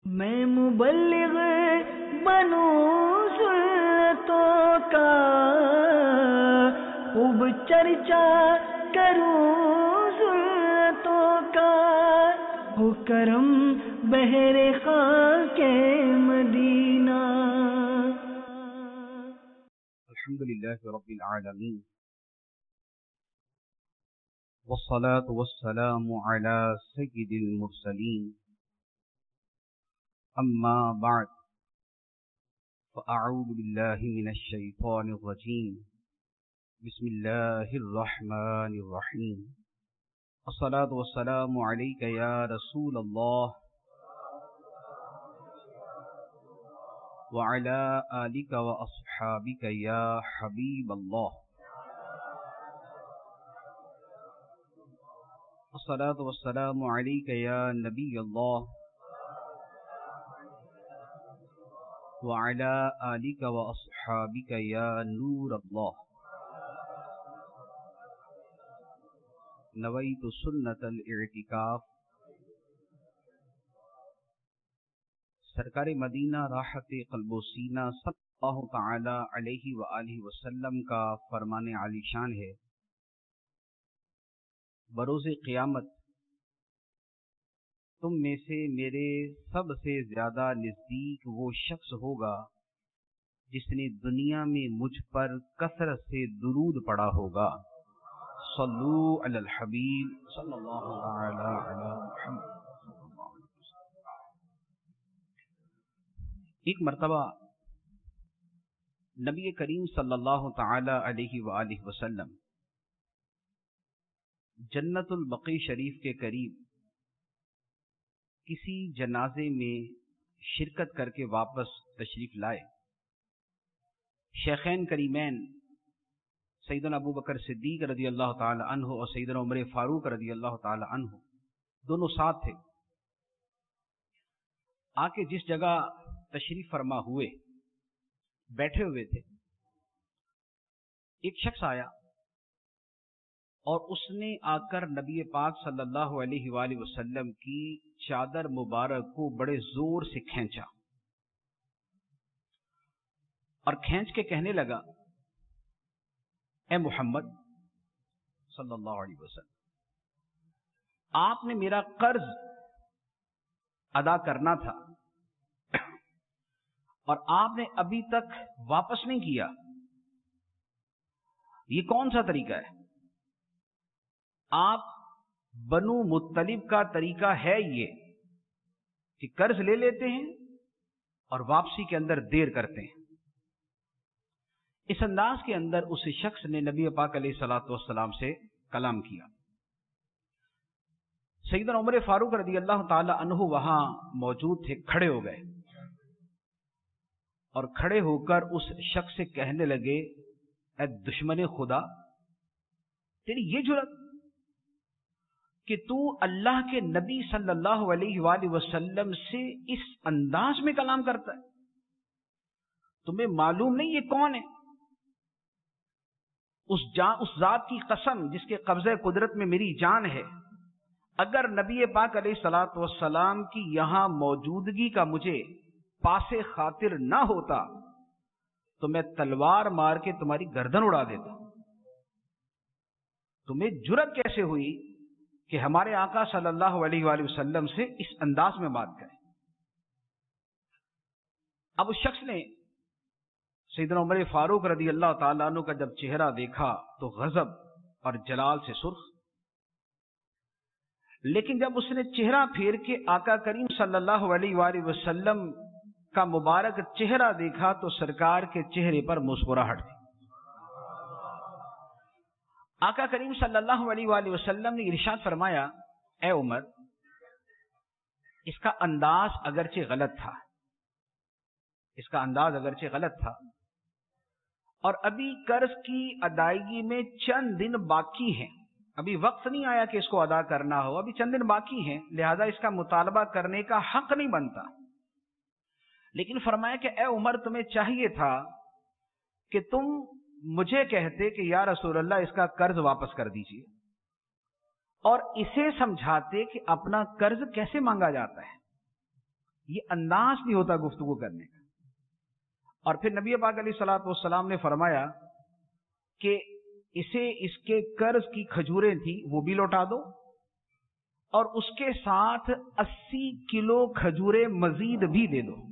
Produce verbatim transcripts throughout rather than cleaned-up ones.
میں مبلغ بنوں سلطوں کا، خوب چرچا کروں سلطوں کا، ہو کرم بہر خاک مدینہ۔ الحمدللہ رب العالمین، والصلاة والسلام على سید المرسلین، اما بعد فاعوذ باللہ من الشیطان الرجیم، بسم اللہ الرحمن الرحیم۔ الصلاة والسلام علیک یا رسول اللہ وعلى آلک واصحابک یا حبیب اللہ۔ الصلاة والسلام علیک یا نبی اللہ وعلى آلک واصحابک یا نور اللہ۔ نویت سنت الاعتکاف۔ سرکار مدینہ راحت قلب و سینہ صلی اللہ تعالی علیہ وآلہ وسلم کا فرمان عالی شان ہے، بروز قیامت تم میں سے میرے سب سے زیادہ نزدیک وہ شخص ہوگا جس نے دنیا میں مجھ پر کثرت سے درود پڑھا ہوگا۔ صلو علی الحبیب صلی اللہ تعالی علی محمد۔ ایک مرتبہ نبی کریم صلی اللہ تعالی علیہ وآلہ وسلم جنت البقیع شریف کے قریب کسی جنازے میں شرکت کر کے واپس تشریف لائے۔ شیخین کریمین سیدنا ابو بکر صدیق رضی اللہ تعالی عنہ اور سیدنا عمر فاروق رضی اللہ تعالی عنہ دونوں ساتھ تھے۔ آ کے جس جگہ تشریف فرما ہوئے بیٹھے ہوئے تھے، ایک شخص آیا اور اس نے آ کر نبی پاک صلی اللہ علیہ وآلہ وسلم کی چادر مبارک کو بڑے زور سے کھینچا اور کھینچ کے کہنے لگا، اے محمد صلی اللہ علیہ وسلم، آپ نے میرا قرض ادا کرنا تھا اور آپ نے ابھی تک واپس نہیں کیا، یہ کون سا طریقہ ہے؟ آپ بنو مطلب کا طریقہ ہے یہ کہ قرض لے لیتے ہیں اور واپسی کے اندر دیر کرتے ہیں۔ اس انداز کے اندر اس شخص نے نبی پاک علیہ الصلوۃ والسلام سے کلام کیا۔ سیدنا عمر فاروق رضی اللہ تعالی عنہ وہاں موجود تھے، کھڑے ہو گئے اور کھڑے ہو کر اس شخص سے کہنے لگے، اے دشمن خدا، تیری یہ جرأت کہ تو اللہ کے نبی صلی اللہ علیہ وآلہ وسلم سے اس انداز میں کلام کرتا ہے؟ تمہیں معلوم نہیں یہ کون ہے؟ اس جان اس ذات کی قسم جس کے قبضہ قدرت میں میری جان ہے، اگر نبی پاک علیہ الصلوۃ والسلام کی یہاں موجودگی کا مجھے پاس خاطر نہ ہوتا تو میں تلوار مار کے تمہاری گردن اڑا دیتا۔ تمہیں جرأت کیسے ہوئی کہ ہمارے آقا صلی اللہ علیہ وآلہ وسلم سے اس انداز میں بات کریں؟ اب اس شخص نے سیدنا عمر فاروق رضی اللہ تعالیٰ عنہ کا جب چہرہ دیکھا تو غضب اور جلال سے سرخ، لیکن جب اس نے چہرہ پھیر کے آقا کریم صلی اللہ علیہ وآلہ وسلم کا مبارک چہرہ دیکھا تو سرکار کے چہرے پر مسکراہٹ تھی۔ آقا کریم صلی اللہ علیہ وآلہ وسلم نے ارشاد فرمایا، اے عمر، اس کا انداز اگرچہ غلط تھا اس کا انداز اگرچہ غلط تھا اور ابھی قرض کی ادائیگی میں چند دن باقی ہیں، ابھی وقت نہیں آیا کہ اس کو ادا کرنا ہو، ابھی چند دن باقی ہیں، لہذا اس کا مطالبہ کرنے کا حق نہیں بنتا۔ لیکن فرمایا کہ اے عمر، تمہیں چاہیے تھا کہ تم مجھے کہتے کہ یا رسول اللہ اس کا قرض واپس کر دیجئے، اور اسے سمجھاتے کہ اپنا قرض کیسے مانگا جاتا ہے۔ یہ انداز نہیں ہوتا گفتگو کرنے کا۔ اور پھر نبی پاک علیہ الصلوۃ والسلام نے فرمایا کہ اسے اس کے قرض کی کھجوریں تھی وہ بھی لوٹا دو، اور اس کے ساتھ اسی کلو کھجوریں مزید بھی دے دو۔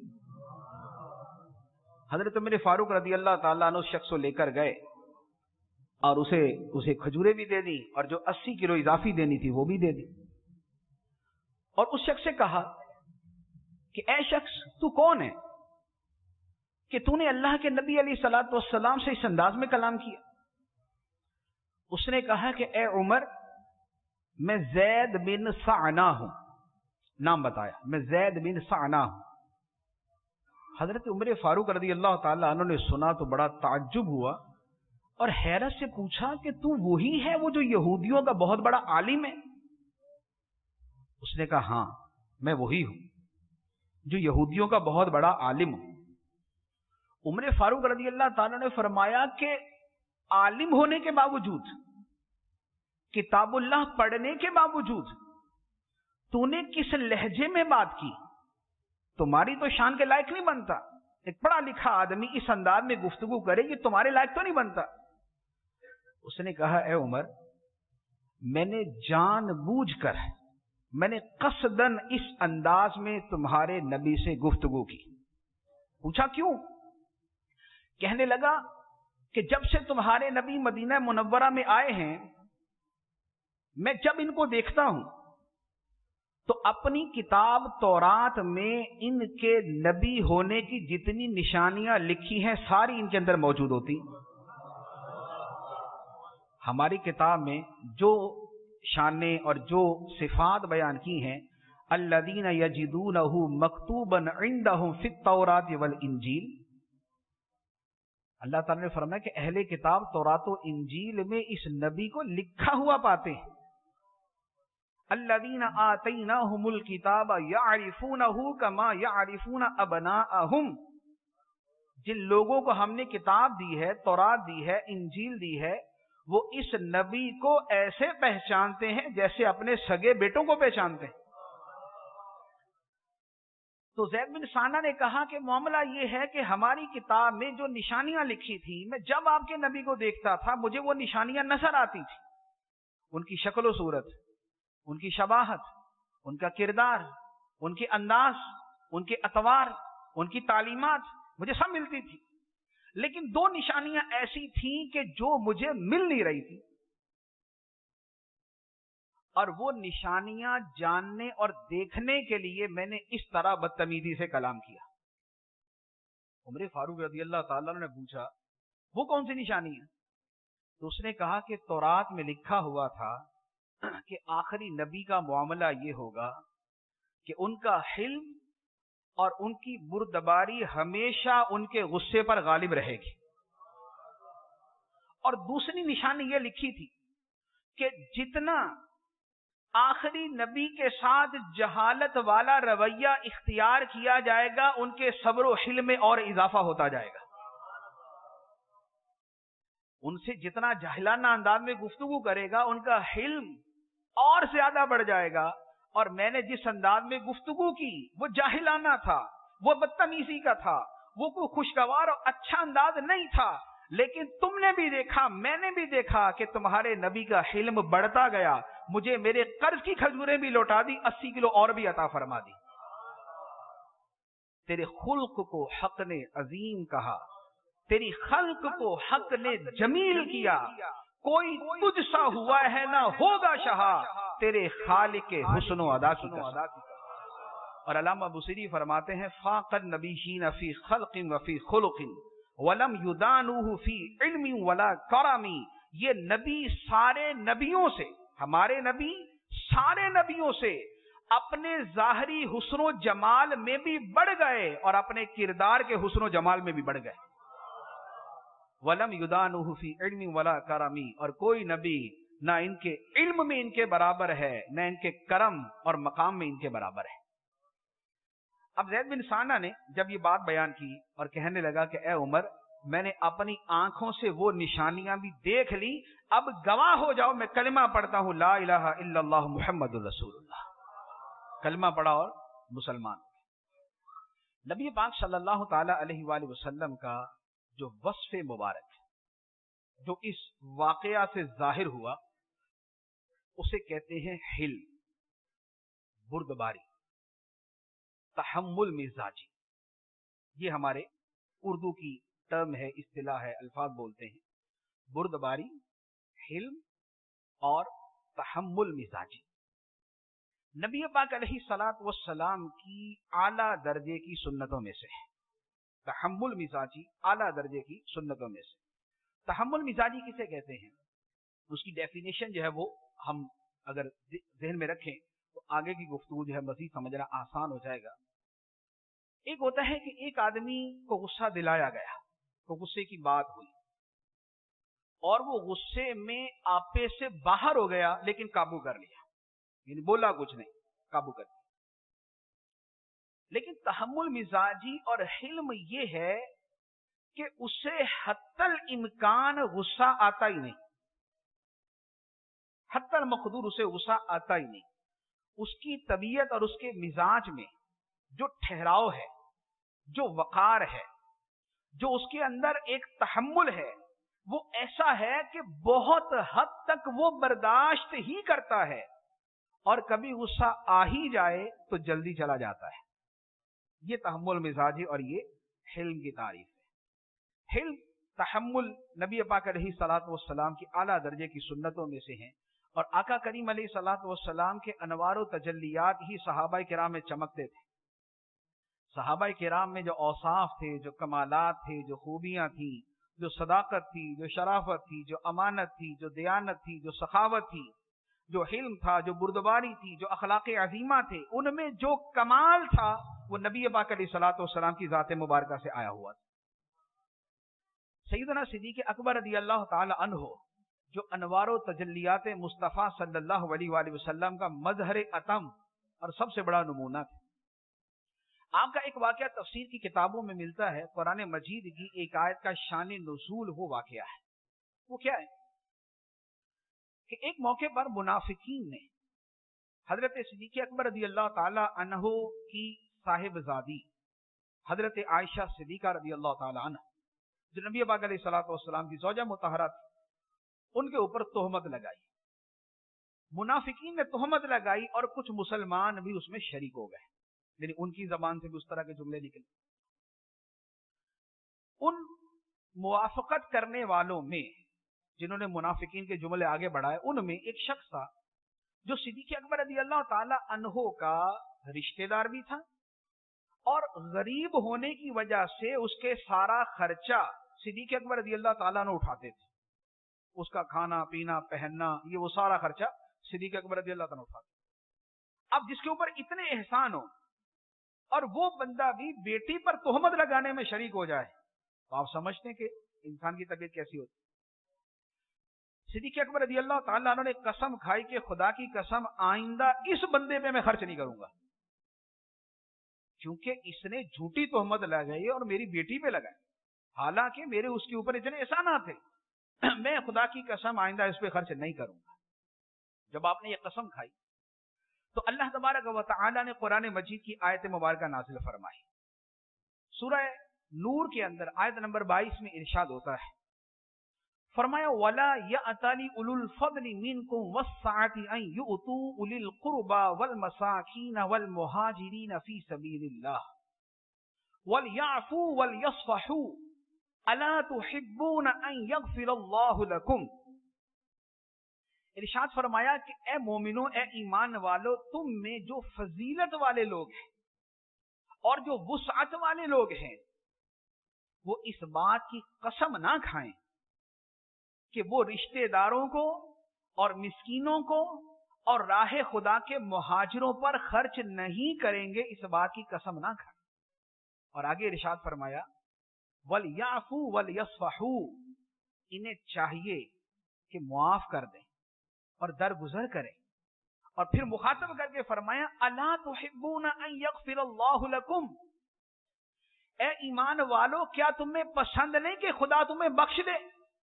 حضرت عمر فاروق رضی اللہ تعالیٰ عنہ اس شخص کو لے کر گئے اور اسے اسے کھجوریں بھی دے دی، اور جو اسی کلو اضافی دینی تھی وہ بھی دے دی، اور اس شخص سے کہا کہ اے شخص تو کون ہے کہ تو نے اللہ کے نبی علیہ الصلوۃ والسلام سے اس انداز میں کلام کیا؟ اس نے کہا کہ اے عمر، میں زید بن سعنا ہوں، نام بتایا، میں زید بن سعنا ہوں۔ حضرت عمر فاروق رضی اللہ تعالیٰ عنہ نے سنا تو بڑا تعجب ہوا اور حیرت سے پوچھا کہ تو وہی ہے وہ جو یہودیوں کا بہت بڑا عالم ہے؟ اس نے کہا ہاں میں وہی ہوں جو یہودیوں کا بہت بڑا عالم ہوں۔ عمر فاروق رضی اللہ تعالیٰ نے فرمایا کہ عالم ہونے کے باوجود، کتاب اللہ پڑھنے کے باوجود تو نے کس لہجے میں بات کی؟ تمہاری تو شان کے لائق نہیں بنتا، ایک پڑھا لکھا آدمی اس انداز میں گفتگو کرے، یہ تمہارے لائق تو نہیں بنتا۔ اس نے کہا اے عمر، میں نے جان بوجھ کر، میں نے قصدن اس انداز میں تمہارے نبی سے گفتگو کی۔ پوچھا کیوں؟ کہنے لگا کہ جب سے تمہارے نبی مدینہ منورہ میں آئے ہیں، میں جب ان کو دیکھتا ہوں تو اپنی کتاب تورات میں ان کے نبی ہونے کی جتنی نشانیاں لکھی ہیں ساری ان کے اندر موجود ہوتی۔ ہماری کتاب میں جو شانیں اور جو صفات بیان کی ہیں، الذین یجدونہ مکتوبا عندہم فی التوراۃ والانجیل، اللہ تعالیٰ نے فرمایا کہ اہل کتاب تورات و انجیل میں اس نبی کو لکھا ہوا پاتے ہیں۔ الذین آتیناہم الکتاب یعرفونہ کما یعرفون ابناءہم، جن لوگوں کو ہم نے کتاب دی ہے، تورات دی ہے، انجیل دی ہے، وہ اس نبی کو ایسے پہچانتے ہیں جیسے اپنے سگے بیٹوں کو پہچانتے ہیں۔ تو زید بن ثانہ نے کہا کہ معاملہ یہ ہے کہ ہماری کتاب میں جو نشانیاں لکھی تھی، میں جب آپ کے نبی کو دیکھتا تھا مجھے وہ نشانیاں نظر آتی تھی، ان کی شکل و صورت، ان کی شباہت، ان کا کردار، ان کے انداز، ان کے اطوار، ان کی تعلیمات مجھے سب ملتی تھی، لیکن دو نشانیاں ایسی تھیں کہ جو مجھے مل نہیں رہی تھی، اور وہ نشانیاں جاننے اور دیکھنے کے لیے میں نے اس طرح بدتمیزی سے کلام کیا۔ عمر فاروق رضی اللہ تعالیٰ نے پوچھا وہ کون سی نشانی ہے؟ تو اس نے کہا کہ تورات میں لکھا ہوا تھا کہ آخری نبی کا معاملہ یہ ہوگا کہ ان کا حلم اور ان کی بردباری ہمیشہ ان کے غصے پر غالب رہے گی، اور دوسری نشانی یہ لکھی تھی کہ جتنا آخری نبی کے ساتھ جہالت والا رویہ اختیار کیا جائے گا ان کے صبر و حلم میں اور اضافہ ہوتا جائے گا، ان سے جتنا جاہلانہ انداز میں گفتگو کرے گا ان کا حلم اور زیادہ بڑھ جائے گا، اور میں نے جس انداز میں گفتگو کی وہ جاہلانہ تھا، وہ بدتمیزی کا تھا، وہ کوئی خوشگوار اور اچھا انداز نہیں تھا، لیکن تم نے بھی دیکھا، میں نے بھی دیکھا کہ تمہارے نبی کا حلم بڑھتا گیا، مجھے میرے قرض کی کھجوریں بھی لوٹا دی، اسی کلو اور بھی عطا فرما دی۔ تیرے خلق کو حق نے عظیم کہا، تیری خلق کو حق نے جمیل کیا، کوئی تجھ سا ہوا ہے نہ ہوگا شہا، تیرے خالق کے حسن و ادا کی قسم۔ اور علامہ بصیری فرماتے ہیں فاق النبیین فی خلق وفی خلق ولم یدانوہ فی علم ولا کرم، یہ نبی سارے نبیوں سے، ہمارے نبی سارے نبیوں سے اپنے ظاہری حسن و جمال میں بھی بڑھ گئے اور اپنے کردار کے حسن و جمال میں بھی بڑھ گئے۔ وَلَمْ يُدَانُهُ فِي عِلْمٍ وَلَا كَرَمٍ، اور کوئی نبی نہ ان کے علم میں ان کے برابر ہے، نہ ان کے کرم اور مقام میں ان کے برابر ہے۔ اب زید بن ثانہ نے جب یہ بات بیان کی اور کہنے لگا کہ اے عمر، میں نے اپنی آنکھوں سے وہ نشانیاں بھی دیکھ لی، اب گواہ ہو جاؤ، میں کلمہ پڑھتا ہوں لا الہ الا اللہ محمد الرسول اللہ، کلمہ پڑھا اور مسلمان۔ نبی پاک صلی اللہ تعالی علیہ وآلہ وسلم کا جو وصف مبارک ہے، جو اس واقعہ سے ظاہر ہوا، اسے کہتے ہیں حلم، بردباری، تحمل مزاجی. یہ ہمارے اردو کی ٹرم ہے، اصطلاح ہے، الفاظ بولتے ہیں. بردباری، حلم اور تحمل مزاجی نبی پاک علیہ الصلوۃ والسلام کی اعلیٰ درجے کی سنتوں میں سے ہے. تحمل مزاجی اعلیٰ درجے کی سنتوں میں سے. تحمل مزاجی کسے کہتے ہیں؟ اس کی ڈیفینیشن جو ہے وہ ہم اگر ذہن میں رکھیں تو آگے کی گفتگو جو ہے مزید سمجھنا آسان ہو جائے گا. ایک ہوتا ہے کہ ایک آدمی کو غصہ دلایا گیا، تو غصے کی بات ہوئی اور وہ غصے میں آپے سے باہر ہو گیا، لیکن قابو کر لیا، یعنی بولا کچھ نہیں، قابو کر لیا. لیکن تحمل مزاجی اور حلم یہ ہے کہ اسے حتی الامکان غصہ آتا ہی نہیں، حتی المقدور اسے غصہ آتا ہی نہیں. اس کی طبیعت اور اس کے مزاج میں جو ٹھہراؤ ہے، جو وقار ہے، جو اس کے اندر ایک تحمل ہے، وہ ایسا ہے کہ بہت حد تک وہ برداشت ہی کرتا ہے، اور کبھی غصہ آ ہی جائے تو جلدی چلا جاتا ہے. یہ تحمل مزاجی اور یہ حلم کی تعریف ہے. حلم، تحمل نبی پاک علیہ الصلوۃ والسلام کی اعلیٰ درجے کی سنتوں میں سے ہیں، اور آقا کریم علیہ الصلوۃ والسلام کے انوار و تجلیات ہی صحابہ کرام میں چمکتے تھے. صحابہ کرام میں جو اوصاف تھے، جو کمالات تھے، جو خوبیاں تھیں، جو صداقت تھی، جو شرافت تھی، جو امانت تھی، جو دیانت تھی، جو سخاوت تھی، جو حلم تھا، جو بردباری تھی، جو اخلاق عظیمہ تھے، ان میں جو کمال تھا وہ نبی پاک علیہ الصلوۃ والسلام کی ذات مبارکہ سے آیا ہوا تھا. سیدنا صدیق اکبر رضی اللہ تعالی عنہ جو انوار و تجلیات مصطفیٰ صلی اللہ علیہ وآلہ وسلم کا مظہر اتم اور سب سے بڑا نمونہ تھا. آپ کا ایک واقعہ تفسیر کی کتابوں میں ملتا ہے. قرآن مجید کی ایک آیت کا شان نزول وہ واقعہ ہے. وہ کیا ہے کہ ایک موقع پر منافقین نے حضرت صدیق اکبر رضی اللہ تعالی عنہ کی صاحبزادی حضرت عائشہ صدیقہ رضی اللہ تعالی عنہ، جو نبی پاک علیہ الصلوۃ والسلام کی زوجہ مطہرہ تھی، ان کے اوپر تہمت لگائی. منافقین نے تہمت لگائی اور کچھ مسلمان بھی اس میں شریک ہو گئے، یعنی ان کی زبان سے بھی اس طرح کے جملے نکلے. ان موافقت کرنے والوں میں جنہوں نے منافقین کے جملے آگے بڑھائے، ان میں ایک شخص تھا جو صدیق اکبر رضی اللہ تعالی عنہ کا رشتہ دار بھی تھا، اور غریب ہونے کی وجہ سے اس کے سارا خرچہ صدیق اکبر رضی اللہ تعالیٰ عنہ اٹھاتے تھے. اس کا کھانا پینا پہننا، یہ وہ سارا خرچہ صدیق اکبر رضی اللہ تعالیٰ عنہ اٹھاتے. اب جس کے اوپر اتنے احسان ہو اور وہ بندہ بھی بیٹی پر تہمت لگانے میں شریک ہو جائے تو آپ سمجھتے ہیں کہ انسان کی طبیعت کیسی ہوتی. صدیق اکبر رضی اللہ تعالیٰ عنہ نے قسم کھائی کہ خدا کی قسم آئندہ اس بندے پہ میں خرچ نہیں کروں گا، کیونکہ اس نے جھوٹی تہمت لگائی اور میری بیٹی پہ لگائی، حالانکہ میرے اس کے اوپر اتنے احسانات تھے. میں خدا کی قسم آئندہ اس پہ خرچ نہیں کروں گا. جب آپ نے یہ قسم کھائی تو اللہ تبارک و تعالی نے قرآن مجید کی آیت مبارکہ نازل فرمائی. سورہ نور کے اندر آیت نمبر بائیس میں ارشاد ہوتا ہے، فرمایا وَلَا يَأْتَلِ أُولُو الْفَضْلِ مِنْكُمْ وَالسَّعَةِ أَنْ يُؤْتُوا أُولِي الْقُرْبَى وَالْمَسَاكِينَ وَالْمُهَاجِرِينَ فِي سَبِيلِ اللَّهِ وَلْيَعْفُوا وَلْيَصْفَحُوا أَلَا تُحِبُّونَ أَنْ يَغْفِرَ اللَّهُ لَكُمْ. ارشاد فرمایا کہ اے مومنو، اے ایمان والو، تم میں جو فضیلت والے لوگ ہیں اور جو وسعت والے لوگ ہیں وہ اس بات کی قسم نہ کھائیں کہ وہ رشتہ داروں کو اور مسکینوں کو اور راہ خدا کے مہاجروں پر خرچ نہیں کریں گے، اس بات کی قسم نہ کھائیں. اور آگے ارشاد فرمایا وَلْيَعْفُوا وَلْيَصْفَحُوا، انہیں چاہیے کہ معاف کر دیں اور درگزر کریں. اور پھر مخاطب کر کے فرمایا اَلَا تُحِبُّونَ أَن يَغْفِرَ اللَّهُ لَكُمْ، اے ایمان والو کیا تمہیں پسند نہیں کہ خدا تمہیں بخش دے؟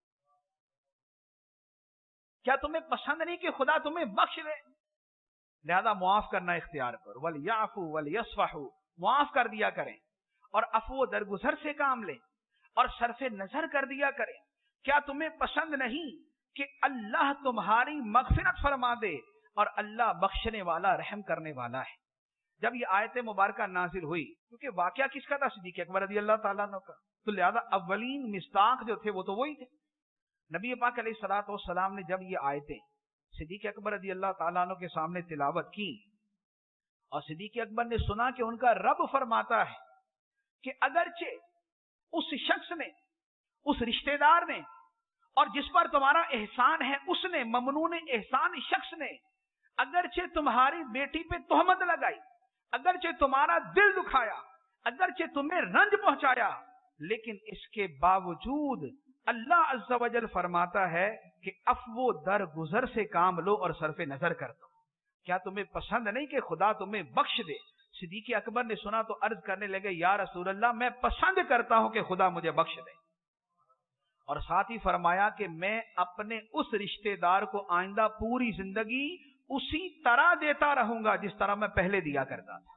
کیا تمہیں پسند نہیں کہ خدا تمہیں بخش دے؟ لہذا معاف کرنا اختیار کرو. وَلْيَعْفُوا وَلْيَصْفَحُوا، معاف کر دیا کریں اور अफ़्व दरगुजर से काम लें और सरफे नजर कर दिया करें। क्या तुम्हें पसंद नहीं कि अल्लाह तुम्हारी मगफिरत फरमा दे और अल्लाह बख्शने वाला रहम करने वाला है। जब ये आयत मुबारक नाजिल हुई, क्योंकि वाकया किसका था? सिद्दीक़ अकबर रज़ी अल्लाह ताला अन्हु का, तो लिहाजा अव्वलीन मिस्ताक जो थे वो तो वही थे। नबी पाक अलैहिस्सलातु वस्सलाम ने जब ये आयतें सिद्दीक़ अकबर रज़ी अल्लाह ताला अन्हु के सामने तिलावत की और सिद्दीक़ अकबर ने सुना कि उनका रब फरमाता है कि अगरचे उस शख्स ने, उस रिश्तेदार ने, और जिस पर तुम्हारा एहसान है उसने, ममनून एहसान शख्स ने, अगरचे तुम्हारी बेटी पे तोहमत लगाई, अगरचे तुम्हारा दिल दुखाया, अगरचे तुम्हें रंज पहुंचाया, लेकिन इसके बावजूद अल्लाह अज़्ज़ा वजल फरमाता है कि अफ़्व दर गुजर से काम लो और सरफे नजर कर दो। क्या तुम्हें पसंद नहीं कि खुदा तुम्हें बख्श दे? सिद्दीक़ अकबर ने सुना तो अर्ज करने लगे, या रसूल अल्लाह, मैं पसंद करता हूं कि खुदा मुझे बख्श दे। और साथ ही फरमाया कि मैं अपने उस रिश्तेदार को आइंदा पूरी जिंदगी उसी तरह देता रहूंगा जिस तरह मैं पहले दिया करता था,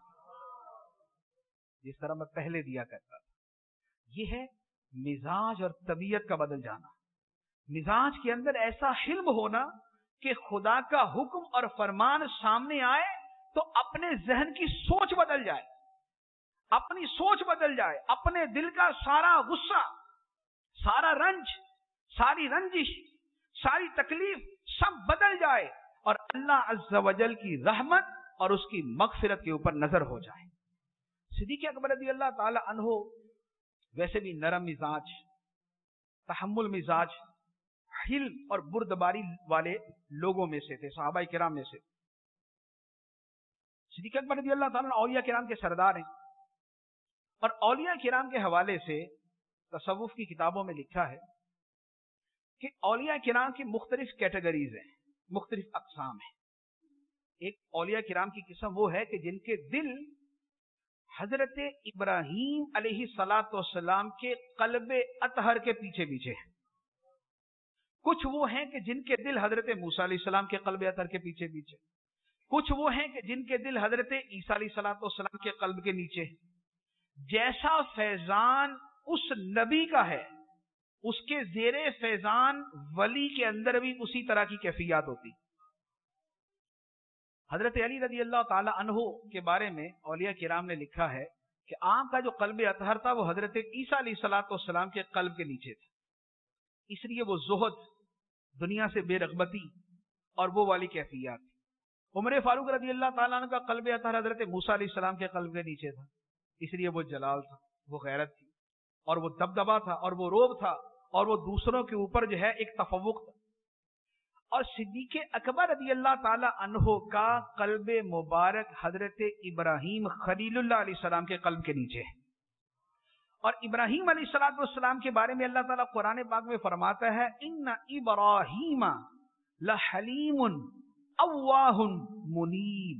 जिस तरह मैं पहले दिया करता था। यह है मिजाज और तबीयत का बदल जाना। मिजाज के अंदर ऐसा हिल्म होना कि खुदा का हुक्म और फरमान सामने आए तो अपने जहन की सोच बदल जाए, अपनी सोच बदल जाए, अपने दिल का सारा गुस्सा, सारा रंज, सारी रंजिश, सारी तकलीफ सब बदल जाए और अल्लाह अज़्ज़ा वजल की रहमत और उसकी मगफिरत के ऊपर नजर हो जाए। सिद्दीक़ अकबर रज़ी अल्लाह ताला अन्हु वैसे भी नरम मिजाज, तहम्मुल मिजाज, हिल्म और बुर्दबारी वाले लोगों में से थे, सहाबा किराम में से। सिद्दीक़ अकबर रज़ी अल्लाह ताला औलिया किराम के सरदार हैं और औलिया किराम के हवाले से तसव्वुफ की किताबों में लिखा है कि औलिया किराम की मुख्तलिफ कैटेगरीज हैं, मुख्तलिफ अक़साम हैं। एक औलिया किराम की किस्म वो है कि जिनके दिल हजरत इब्राहीम अलैहिस्सलातु वस्सलाम के क़ल्बे अतहर के पीछे पीछे हैं। कुछ वो हैं कि जिनके दिल हजरत मूसा अलैहिस्सलाम के क़ल्बे अतहर के पीछे पीछे, कुछ वो हैं कि जिनके दिल हजरत ईसा अलैहिस्सलातु वस्सलाम के क़ल्ब के नीचे। जैसा फैजान उस नबी का है, उसके जेरे फैजान वली के अंदर भी उसी तरह की कैफियत होती। हजरत अली रज़ी अल्लाह ताला अन्हु के बारे में औलिया किराम ने लिखा है कि आपका जो क़ल्ब अतहर था वो हजरत ईसा अलैहिस्सलातु वस्सलाम के क़ल्ब के नीचे था, इसलिए वो ज़ुहद, दुनिया से बेरग़बती और वो वाली कैफियत थी। उमर फारूक रज़ी अल्लाह ताला अन्हु का क़ल्ब अतहर हजरत मूसा अलैहिस्सलाम के क़ल्ब के नीचे था, इसलिए वो जलाल था, वो गैरत थी और वो दबदबा था और वो रोब था और वो दूसरों के ऊपर जो है एक तफव्वुक़ था। और सिद्दीक़ अकबर रज़ी अल्लाह ताला अन्हु का क़ल्ब मुबारक हजरत इब्राहीम खलीलुल्लाह अलैहिस्सलाम के क़ल्ब के नीचे है। और इब्राहीम अलैहिस्सलातु वस्सलाम के बारे में अल्लाह ताला कुरान पाक में फरमाता है, इन्ना इब्राहीम लहलीमुन अव्वाहुन मुनीब।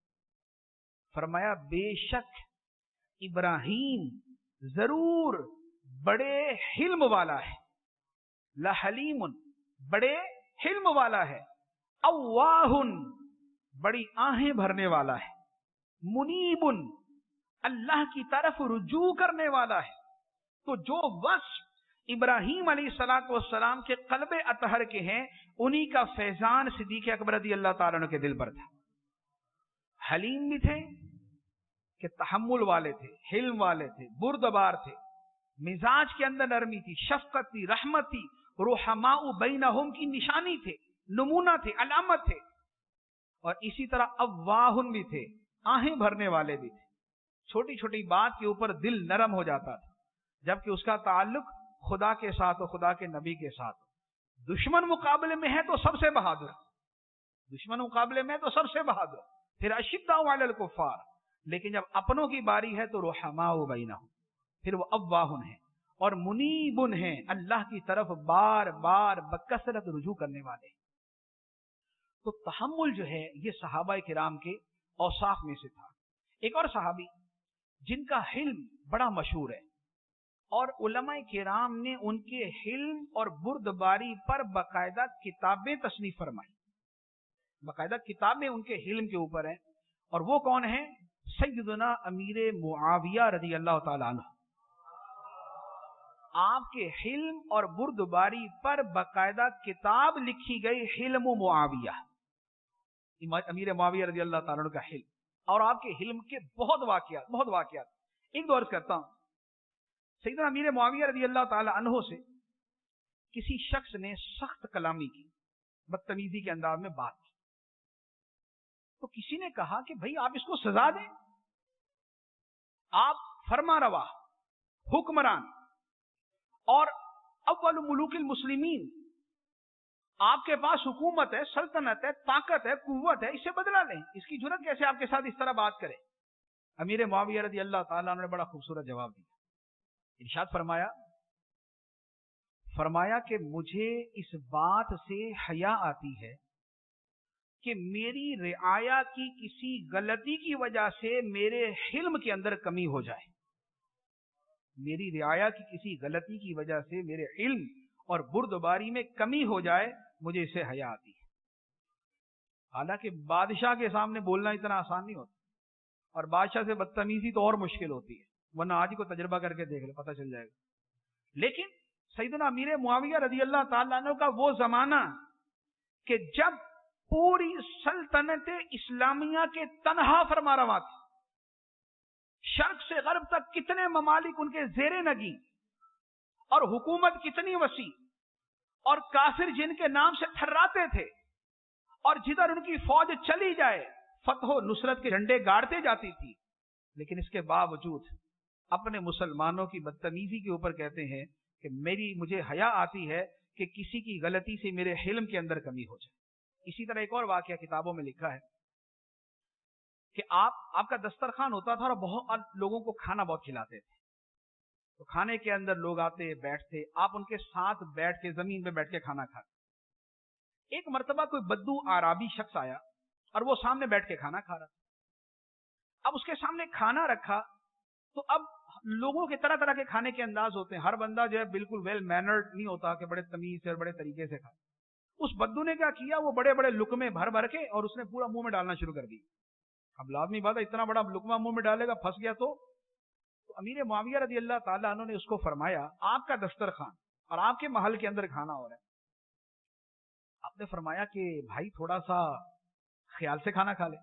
फरमाया बेशक इब्राहीम जरूर बड़े हिल्म वाला है, लहलीमुन बड़े हिल्म वाला है, अव्वाहुन बड़ी आहें भरने वाला है, मुनीबुन अल्लाह की तरफ रुजू करने वाला है। तो जो वस्फ इब्राहीम अलैहिस्सलातु वस्सलाम के क़ल्ब अतहर के हैं, उन्हीं का फैजान सिद्दीक़ अकबर रज़ी अल्लाह ताला अन्हु के दिल पर था। हलीम भी थे कि तहम्मुल वाले थे, हिल्म वाले थे, बुर्दबार थे, मिजाज के अंदर नरमी थी, शफकत थी, रहमत थी, रुहमाउ बैनहुम की निशानी थे, नमूना थे, अलामत थे। और इसी तरह अव्वाहुन भी थे, आहें भरने वाले भी थे। छोटी छोटी बात के ऊपर दिल नरम हो जाता था, जबकि उसका ताल्लुक खुदा के साथ हो, खुदा के नबी के साथ हो। दुश्मन मुकाबले में है तो सबसे बहादुर, दुश्मन मुकाबले में है तो सबसे बहादुर, फिर अशिद्दाउ अलल कुफ्फार। लेकिन जब अपनों की बारी है तो रुहमाउ बैनहुम, फिर वो अव्वाहुन है और मुनीबुन है, अल्लाह की तरफ बार बार बकसरत रुजू करने वाले। तो तहम्मुल जो है ये सहाबा किराम के औसाफ में से था। एक और सहाबी जिनका हिल्म बड़ा मशहूर है और उलमा किराम ने उनके हिल्म और बुर्दबारी पर बाकायदा किताबें तसनीफ फरमाई, बाकायदा किताबें उनके हिल्म के ऊपर हैं। और वो कौन है? सैयदना अमीर मुआविया रजी अल्लाह ताला अन्हु, आपके हिल्म और बुर्दबारी पर बाकायदा किताब लिखी गई, हिल्म मुआविया, अमीर मुआविया रजी अल्लाह ताला अन्हु का हिल्म, और आपके हिल्म के बहुत वाकयात बहुत वाकयात एक दो अर्ज करता हूं। सैयदना अमीर मुआविया रजी अल्लाह ताला अन्हु से किसी शख्स ने सख्त कलामी की, बदतमीजी के अंदाज में बात की, तो किसी ने कहा कि भाई आप इसको सजा दें, आप फरमा रवा, हुक्मरान और अव्वल मुलूकिल मुस्लिमीन, आपके पास हुकूमत है, सल्तनत है, ताकत है, कुव्वत है, इससे बदला लें, इसकी जुर्रत कैसे आपके साथ इस तरह बात करे। अमीर मुआविया रज़ी अल्लाह ताला ने बड़ा खूबसूरत जवाब दिया, इरशाद फरमाया फरमाया कि मुझे इस बात से हया आती है कि मेरी रिआया की किसी गलती की वजह से मेरे हिल्म के अंदर कमी हो जाए, मेरी रिआया की किसी गलती की वजह से मेरे इल्म और बुर्दबारी में कमी हो जाए, मुझे इससे हया आती है। हालांकि बादशाह के सामने बोलना इतना आसान नहीं होता, और बादशाह से बदतमीजी तो और मुश्किल होती है, वरना आज ही को तजर्बा करके देख ले, पता चल जाएगा। लेकिन सैयदना अमीर मुआविया रज़ी अल्लाह ताला अन्हु का वो जमाना कि जब पूरी सल्तनत इस्लामिया के तनहा फरमारवा थे, शर्क से गर्ब तक कितने ममालिक उनके जेरे नगी, और हुकूमत कितनी वसी, और काफिर जिनके नाम से थर्राते थे, और जिधर उनकी फौज चली जाए फतह नुसरत के झंडे गाड़ते जाती थी, लेकिन इसके बावजूद अपने मुसलमानों की बदतमीजी के ऊपर कहते हैं कि मेरी मुझे हया आती है कि किसी की गलती से मेरे हिल्म के अंदर कमी हो जाए। इसी तरह एक और वाकया किताबों में लिखा है कि आप आपका दस्तरखान होता था और बहुत लोगों को खाना बहुत खिलाते थे, तो खाने के अंदर लोग आते बैठते, आप उनके साथ बैठ के जमीन पे बैठ के खाना खाते। एक मर्तबा कोई बद्दू आराबी शख्स आया और वो सामने बैठ के खाना खा रहा था। अब उसके सामने खाना रखा, तो अब लोगों के तरह तरह के खाने के अंदाज होते हैं, हर बंदा जो है बिल्कुल वेल मैनर्ड नहीं होता कि बड़े तमीज से और बड़े तरीके से खाए। उस बद्दू ने क्या किया, वो बड़े बड़े लुकमे भर भर के और उसने पूरा मुंह में डालना शुरू कर दी। अब लाजमी बात है, इतना बड़ा लुकमा मुंह में डालेगा, फंस गया तो, तो अमीर मुआविया रज़ी अल्लाह ताला अन्हु ने उसको फरमाया, आपका दस्तरखान और आपके महल के अंदर खाना हो रहा है, आपने फरमाया कि भाई थोड़ा सा ख्याल से खाना खा ले।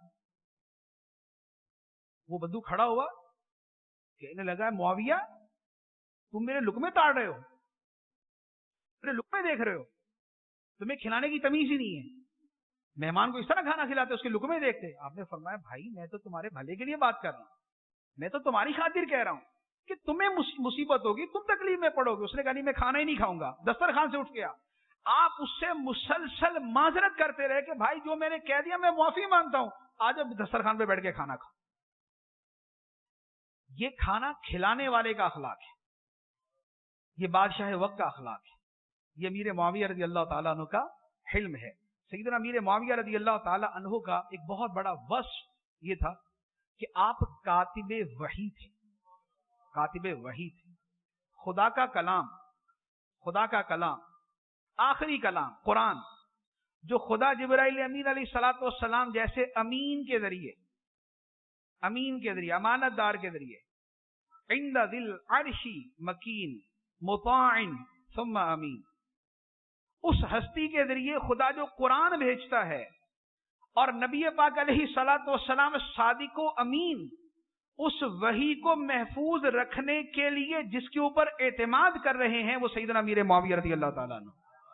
वो बद्दू खड़ा हुआ, कहने लगा, मुआविया तुम मेरे लुकमे ताड़ रहे हो, मेरे लुकमे देख रहे हो, तुम्हें खिलाने की तमीज ही नहीं है, मेहमान को इस तरह खाना खिलाते उसके लुकमे देखते। आपने फरमाया, भाई मैं तो तुम्हारे भले के लिए बात कर रहा हूं, मैं तो तुम्हारी खातिर कह रहा हूं कि तुम्हें मुसीबत होगी, तुम तकलीफ में पड़ोगे। उसने कहा, नहीं मैं खाना ही नहीं खाऊंगा, दस्तरखान से उठ गया। आप उससे मुसलसल माजरत करते रहे कि भाई जो मैंने कह दिया मैं माफी मांगता हूं, आज अब दस्तरखान पे बैठ के खाना खाओ। ये खाना खिलाने वाले का अखलाक है, ये बादशाह वक्त का अखलाक है, ये अमीर मुआविया रज़ी अल्लाह ताला अन्हु का हिल्म है। सैयदना अमीर मुआविया रज़ी अल्लाह ताला अन्हु का एक बहुत बड़ा वस्फ ये था कि आप कातिबे वही थे, कातिबे वही थे। खुदा का कलाम, खुदा का कलाम, आखिरी कलाम कुरान, जो खुदा जिब्राइल अमीन अलैहिस्सलातु वस्सलाम जैसे अमीन के जरिए, अमीन के जरिए, अमानतदार के जरिए, इंदा दिल अर्शी मकीन मुताइन सुम्मा अमीन, उस हस्ती के जरिए खुदा जो कुरान भेजता है, और नबी पाक अलैहिस्सलातु वस्सलाम सादिको अमीन, उस वही को महफूज रखने के लिए जिसके ऊपर एतमाद कर रहे हैं, वो सैयदना अमीर मुआविया रज़ी अल्लाह ताला अन्हु,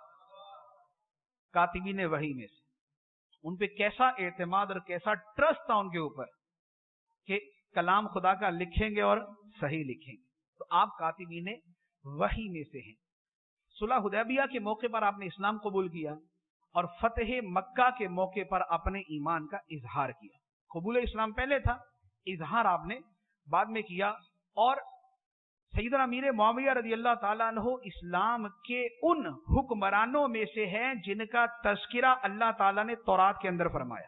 कातिबीन वही में से। उन पे कैसा एतमाद और कैसा ट्रस्ट था उनके ऊपर कि कलाम खुदा का लिखेंगे और सही लिखेंगे। तो आप कातिबीन वही में से हैं। सुलह हुदैबिया के मौके पर आपने इस्लाम कबूल किया और फतेह मक्का के मौके पर अपने ईमान का इजहार किया। कबूल इस्लाम पहले था, इजहार आपने बाद में किया। और सैयदना अमीर मुआविया रज़ी अल्लाह ताला अन्हु इस्लाम के उन हुक्मरानों में से हैं जिनका तज़किरा अल्लाह ताला ने तौरात के अंदर फरमाया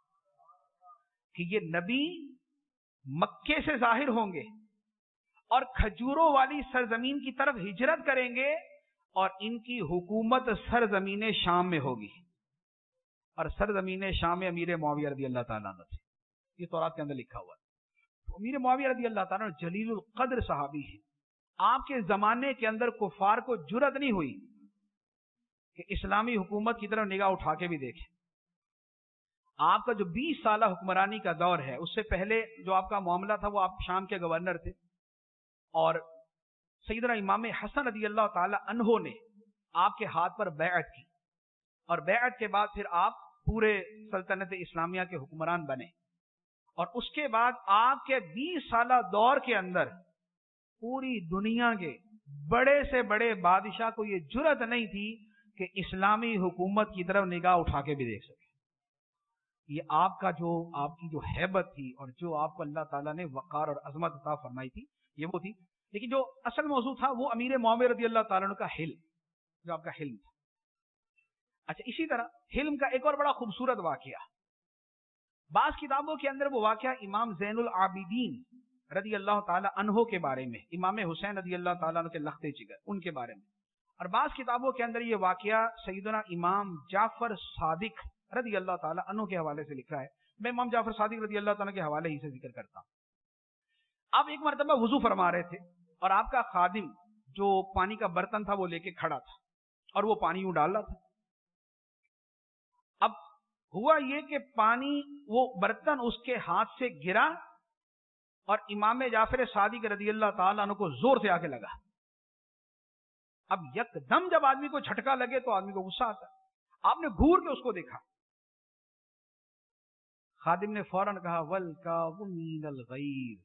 कि ये नबी मक्के से जाहिर होंगे और खजूरों वाली सरजमीन की तरफ हिजरत करेंगे, और इनकी हुकूमत सरजमीन शाम में होगी, और सरजमीन शाम में अमीर मुआविया रज़ी अल्लाह ताला अन्हु थे। ये तौरात के अंदर लिखा हुआ है। امیر معاویہ رضی اللہ تعالیٰ جلیل القدر صحابی ہیں. آپ کے زمانے کے اندر کفار کو جرأت نہیں ہوئی کہ اسلامی حکومت کی طرف نگاہ اٹھا کے بھی دیکھیں. آپ کا جو بیس سالہ حکمرانی کا دور ہے، اس سے پہلے جو آپ کا معاملہ تھا وہ آپ شام کے گورنر تھے، اور سیدنا امام حسن رضی اللہ تعالی عنہ نے آپ کے ہاتھ پر بیعت کی، اور بیعت کے بعد پھر آپ پورے سلطنت اسلامیہ کے حکمران بنے. اور اس کے بعد آپ کے بیس سالہ دور کے اندر پوری دنیا کے بڑے سے بڑے بادشاہ کو یہ جرأت نہیں تھی کہ اسلامی حکومت کی طرف نگاہ اٹھا کے بھی دیکھ سکے. یہ آپ کا جو آپ کی جو ہیبت تھی اور جو آپ کو اللہ تعالیٰ نے وقار اور عظمت عطا فرمائی تھی، یہ وہ تھی. لیکن جو اصل موضوع تھا وہ امیر معاویہ رضی اللہ تعالیٰ عنہ کا حلم، جو آپ کا حلم تھا. اچھا، اسی طرح حلم کا ایک اور بڑا خوبصورت واقعہ، بعض کتابوں کے اندر وہ واقعہ امام زین العابدین رضی اللہ تعالیٰ عنہ کے بارے میں، امام حسین رضی اللہ تعالیٰ عنہ کے لختے جگر ان کے بارے میں، اور بعض کتابوں کے اندر یہ واقعہ سیدنا امام جعفر صادق رضی اللہ تعالیٰ عنہ کے حوالے سے لکھا ہے. میں امام جعفر صادق رضی اللہ تعالیٰ کے حوالے ہی سے ذکر کرتا ہوں. آپ ایک مرتبہ وضو فرما رہے تھے اور آپ کا خادم جو پانی کا برتن تھا وہ لے کے کھڑا تھا اور وہ پانی یوں ڈال رہا تھا. اب ہوا یہ کہ پانی وہ برتن اس کے ہاتھ سے گرا اور امام جعفر صادق رضی اللہ تعالیٰ عنہ کو زور سے آ کے لگا. اب یک دم جب آدمی کو جھٹکا لگے تو آدمی کو غصہ آتا ہے. آپ نے گھور کے اس کو دیکھا. خادم نے فوراً کہا وَالْكَاظِمِينَ الْغَيْظَ،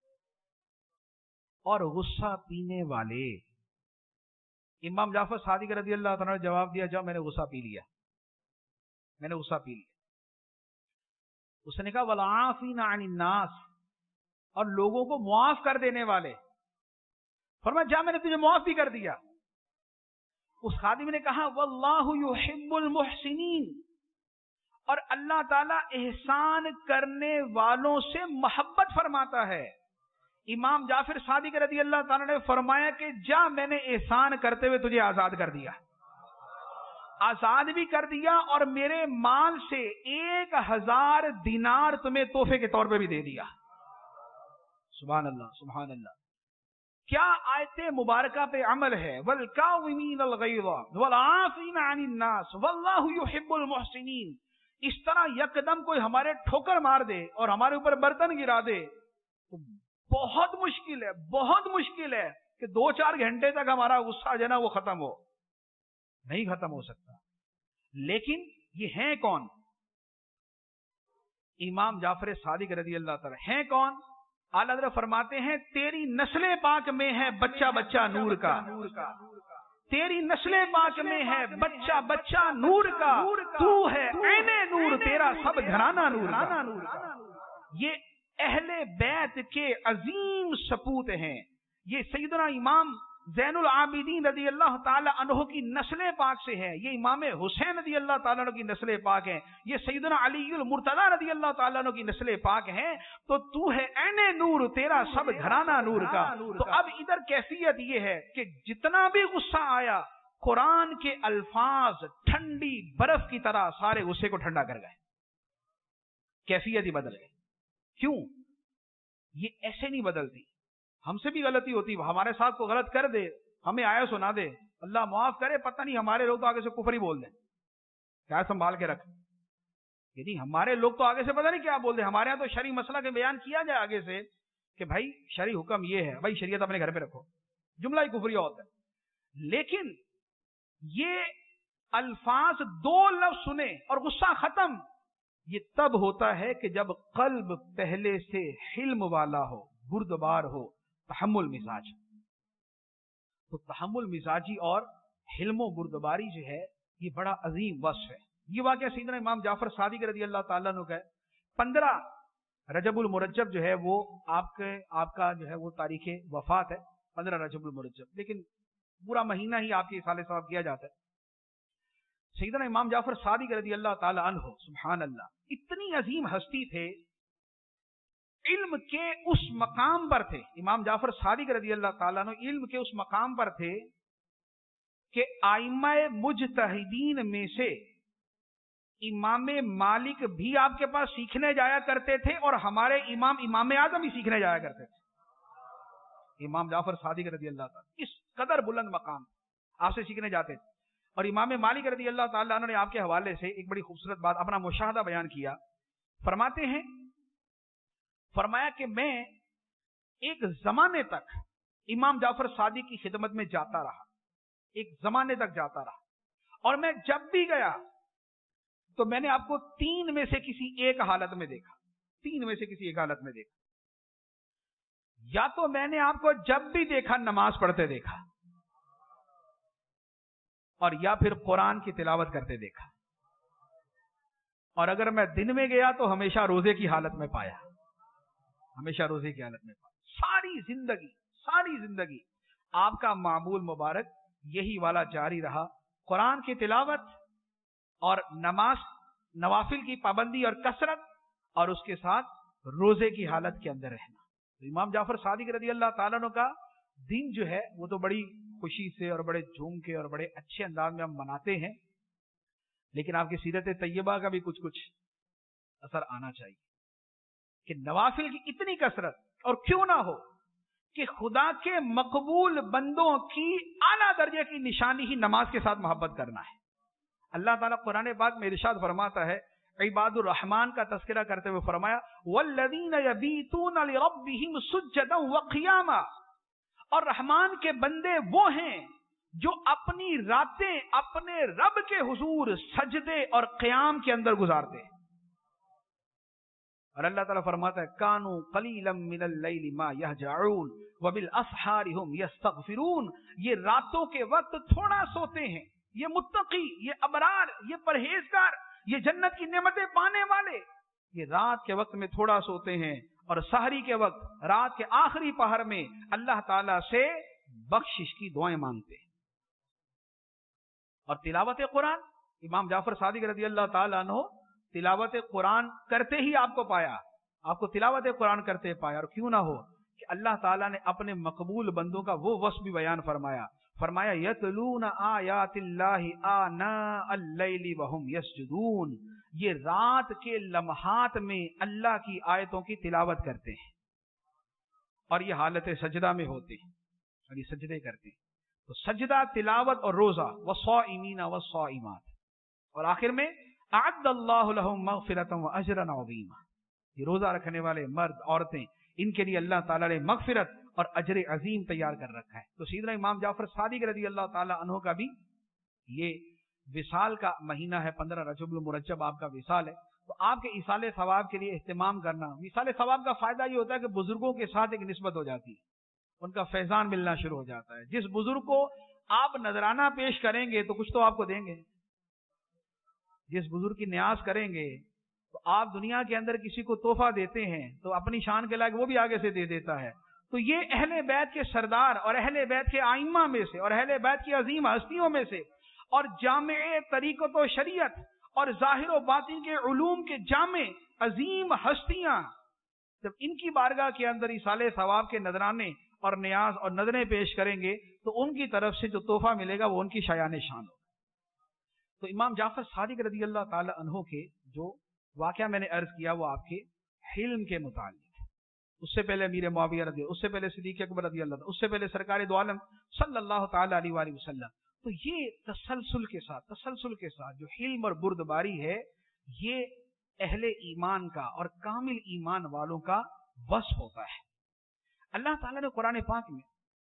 اور غصہ پینے والے. امام جعفر صادق رضی اللہ تعالیٰ نے جواب دیا، جاؤ میں نے غصہ پی لیا، میں نے غصہ پی لیا. اس نے کہا وَالْعَافِينَ عَنِ النَّاسِ، اور لوگوں کو معاف کر دینے والے. فرمایا جا میں نے تجھے معاف بھی کر دیا. اس خادم نے کہا وَاللَّهُ يُحِبُّ الْمُحْسِنِينَ، اور اللہ تعالیٰ احسان کرنے والوں سے محبت فرماتا ہے. امام جعفر صادق رضی اللہ تعالیٰ نے فرمایا کہ جا میں نے احسان کرتے ہوئے تجھے آزاد کر دیا، آزاد بھی کر دیا، اور میرے مال سے ایک ہزار دینار تمہیں تحفے کے طور پہ بھی دے دیا. سبحان اللہ، سبحان اللہ. کیا آیت مبارکہ پہ عمل ہے. وَالْكَاظِمِينَ الْغَيْظَ وَالْعَافِينَ عَنِ النَّاسِ وَاللَّهُ يُحِبُّ الْمُحْسِنِينَ. اس طرح یکدم کوئی ہمارے ٹھوکر مار دے اور ہمارے اوپر برتن گرا دے تو بہت مشکل ہے، بہت مشکل ہے کہ دو چار گھنٹے تک ہمارا غصہ جو ہے نا وہ ختم ہو. نہیں ختم ہو سکتا. لیکن یہ ہیں کون؟ امام جعفر صادق رضی اللہ تعالی ہیں کون؟ اعلیٰ حضرت فرماتے ہیں تیری نسل پاک میں ہے بچہ بچہ نور کا، تیری نسل پاک میں ہے بچہ بچہ نور کا، تو ہے عین نور، تیرا سب گھرانہ نور کا. یہ اہل بیت کے عظیم سپوت ہیں. یہ سیدنا امام زین العابدین رضی اللہ تعالی عنہ کی نسل پاک سے ہے. یہ امام حسین رضی اللہ تعالیٰ عنہ کی نسل پاک ہے. یہ سیدنا علی المرتضی رضی اللہ تعالیٰ عنہ کی نسل پاک ہیں. تو تو ہے عین نور، تیرا سب گھرانہ نور کا. تو اب ادھر کیفیت یہ ہے کہ جتنا بھی غصہ آیا، قرآن کے الفاظ ٹھنڈی برف کی طرح سارے غصے کو ٹھنڈا کر گئے، کیفیت ہی بدل گئی. کیوں؟ یہ ایسے نہیں بدلتی. ہم سے بھی غلطی ہوتی، ہمارے ساتھ کو غلط کر دے، ہمیں آیا سنا دے، اللہ معاف کرے، پتہ نہیں ہمارے لوگ تو آگے سے کفر ہی بول دیں. کیا سنبھال کے رکھ، یعنی ہمارے لوگ تو آگے سے پتہ نہیں کیا بول دیں. ہمارے یہاں تو شرعی مسئلہ کے بیان کیا جائے آگے سے کہ بھائی شرعی حکم یہ ہے، بھائی شریعت اپنے گھر پہ رکھو، جملہ ہی کفریہ ہوتا ہے. لیکن یہ الفاظ دو لفظ سنے اور غصہ ختم، یہ تب ہوتا ہے کہ جب قلب پہلے سے حلم والا ہو، بردبار ہو، تحمل مزاج. تو تحمل مزاجی اور حلم و بردباری جو ہے یہ بڑا عظیم وصف ہے. یہ واقعہ سیدنا امام جعفر صادق رضی اللہ تعالیٰ عنہ کا ہے. پندرہ رجب المرجب جو ہے وہ آپ کے آپ کا جو ہے وہ تاریخ وفات ہے، پندرہ رجب المرجب. لیکن پورا مہینہ ہی آپ کے اصالہ ثواب کیا جاتا ہے. سیدنا امام جعفر صادق رضی اللہ تعالیٰ عنہ سبحان اللہ اتنی عظیم ہستی تھے، علم کے اس مقام پر تھے. امام جعفر صادق رضی اللہ تعالیٰ عنہ علم کے اس مقام پر تھے کہ ائمہ مجتہدین میں سے امام مالک بھی آپ کے پاس سیکھنے جایا کرتے تھے اور ہمارے امام امام اعظم ہی سیکھنے جایا کرتے تھے. امام جعفر صادق رضی اللہ تعالیٰ اس قدر بلند مقام آپ سے سیکھنے جاتے تھے. اور امام مالک رضی اللہ تعالیٰ عنہ نے آپ کے حوالے سے ایک بڑی خوبصورت بات اپنا مشاہدہ بیان کیا. فرماتے ہیں فرمایا کہ میں ایک زمانے تک امام جعفر صادق کی خدمت میں جاتا رہا, ایک زمانے تک جاتا رہا, اور میں جب بھی گیا تو میں نے آپ کو تین میں سے کسی ایک حالت میں دیکھا, تین میں سے کسی ایک حالت میں دیکھا. یا تو میں نے آپ کو جب بھی دیکھا نماز پڑھتے دیکھا, اور یا پھر قرآن کی تلاوت کرتے دیکھا, اور اگر میں دن میں گیا تو ہمیشہ روزے کی حالت میں پایا, ہمیشہ روزے کی حالت میں پایا. ساری زندگی ساری زندگی آپ کا معمول مبارک یہی والا جاری رہا, قرآن کی تلاوت اور نماز نوافل کی پابندی اور کثرت, اور اس کے ساتھ روزے کی حالت کے اندر رہنا. تو امام جعفر صادق رضی اللہ تعالیٰ عنہ کا دن جو ہے وہ تو بڑی خوشی سے اور بڑے جھوم کے اور بڑے اچھے انداز میں ہم مناتے ہیں, لیکن آپ کی سیرت طیبہ کا بھی کچھ کچھ اثر آنا چاہیے کہ نوافل کی اتنی کثرت, اور کیوں نہ ہو کہ خدا کے مقبول بندوں کی اعلیٰ درجے کی نشانی ہی نماز کے ساتھ محبت کرنا ہے. اللہ تعالیٰ قرآن پاک میں ارشاد فرماتا ہے, عباد الرحمن کا تذکرہ کرتے ہوئے فرمایا والذین یبیتون لربہم سجدا وقیاما, اور رحمان کے بندے وہ ہیں جو اپنی راتیں اپنے رب کے حضور سجدے اور قیام کے اندر گزارتے ہیں. اور اللہ تعالیٰ فرماتا ہے کانوا قلیلا من اللیل ما یہجعون وبالاسحار هم یستغفرون, یہ راتوں کے وقت تھوڑا سوتے ہیں, یہ متقی, یہ ابرار, یہ پرہیزگار, یہ جنت کی نعمتیں پانے والے, یہ رات کے وقت میں تھوڑا سوتے ہیں اور سحری کے وقت رات کے آخری پہر میں اللہ تعالیٰ سے بخشش کی دعائیں مانگتے ہیں. اور تلاوت قرآن, امام جعفر صادق رضی اللہ تعالیٰ عنہ تلاوت قرآن کرتے ہی آپ کو پایا, آپ کو تلاوت قرآن کرتے پایا. اور کیوں نہ ہو کہ اللہ تعالیٰ نے اپنے مقبول بندوں کا وہ وصف بھی بیان فرمایا, فرمایا یتلون آیات اللہ آناء اللیل وہم یسجدون, یہ رات کے لمحات میں اللہ کی آیتوں کی تلاوت کرتے ہیں اور یہ حالت سجدہ میں ہوتے ہیں اور یہ سجدے کرتے ہیں. تو سجدہ, تلاوت اور روزہ, والصائمین والصائمات, اور آخر میں اعد اللہ لہم مغفرۃ واجرا عظیما, یہ روزہ رکھنے والے مرد عورتیں ان کے لیے اللہ تعالیٰ نے مغفرت اور اجر عظیم تیار کر رکھا ہے. تو سیدنا امام جعفر صادق رضی اللہ تعالیٰ عنہ کا بھی یہ وصال کا مہینہ ہے, پندرہ رجب المرجب آپ کا وصال ہے. تو آپ کے ایصال ثواب کے لیے اہتمام کرنا, وصال ثواب کا فائدہ یہ ہوتا ہے کہ بزرگوں کے ساتھ ایک نسبت ہو جاتی ہے, ان کا فیضان ملنا شروع ہو جاتا ہے. جس بزرگ کو آپ نذرانہ پیش کریں گے تو کچھ تو آپ کو دیں گے, جس بزرگ کی نیاز کریں گے تو آپ دنیا کے اندر کسی کو تحفہ دیتے ہیں تو اپنی شان کے لائق وہ بھی آگے سے دے دیتا ہے. تو یہ اہل بیت کے سردار اور اہل بیت کے آئمہ میں سے اور اہل بیت کی عظیم ہستیوں میں سے اور جامع طریقت و شریعت اور ظاہر و باطن کے علوم کے جامع عظیم ہستیاں جب ان کی بارگاہ کے اندر ایصال ثواب کے نذرانے اور نیاز اور نذریں پیش کریں گے تو ان کی طرف سے جو تحفہ ملے گا وہ ان کی شایان شان ہوگا. تو امام جعفر صادق رضی اللہ تعالی عنہ کے جو واقعہ میں نے عرض کیا وہ آپ کے حلم کے متعلق ہے. اس سے پہلے امیر معاویہ رضی اللہ, اس سے پہلے صدیق اکبر رضی اللہ, اس سے پہلے سرکار دو عالم صلی اللہ تعالی علیہ وآلہ وسلم. تو یہ تسلسل کے ساتھ تسلسل کے ساتھ جو حلم اور بردباری ہے یہ اہل ایمان کا اور کامل ایمان والوں کا وصف ہوتا ہے. اللہ تعالیٰ نے قرآن پاک میں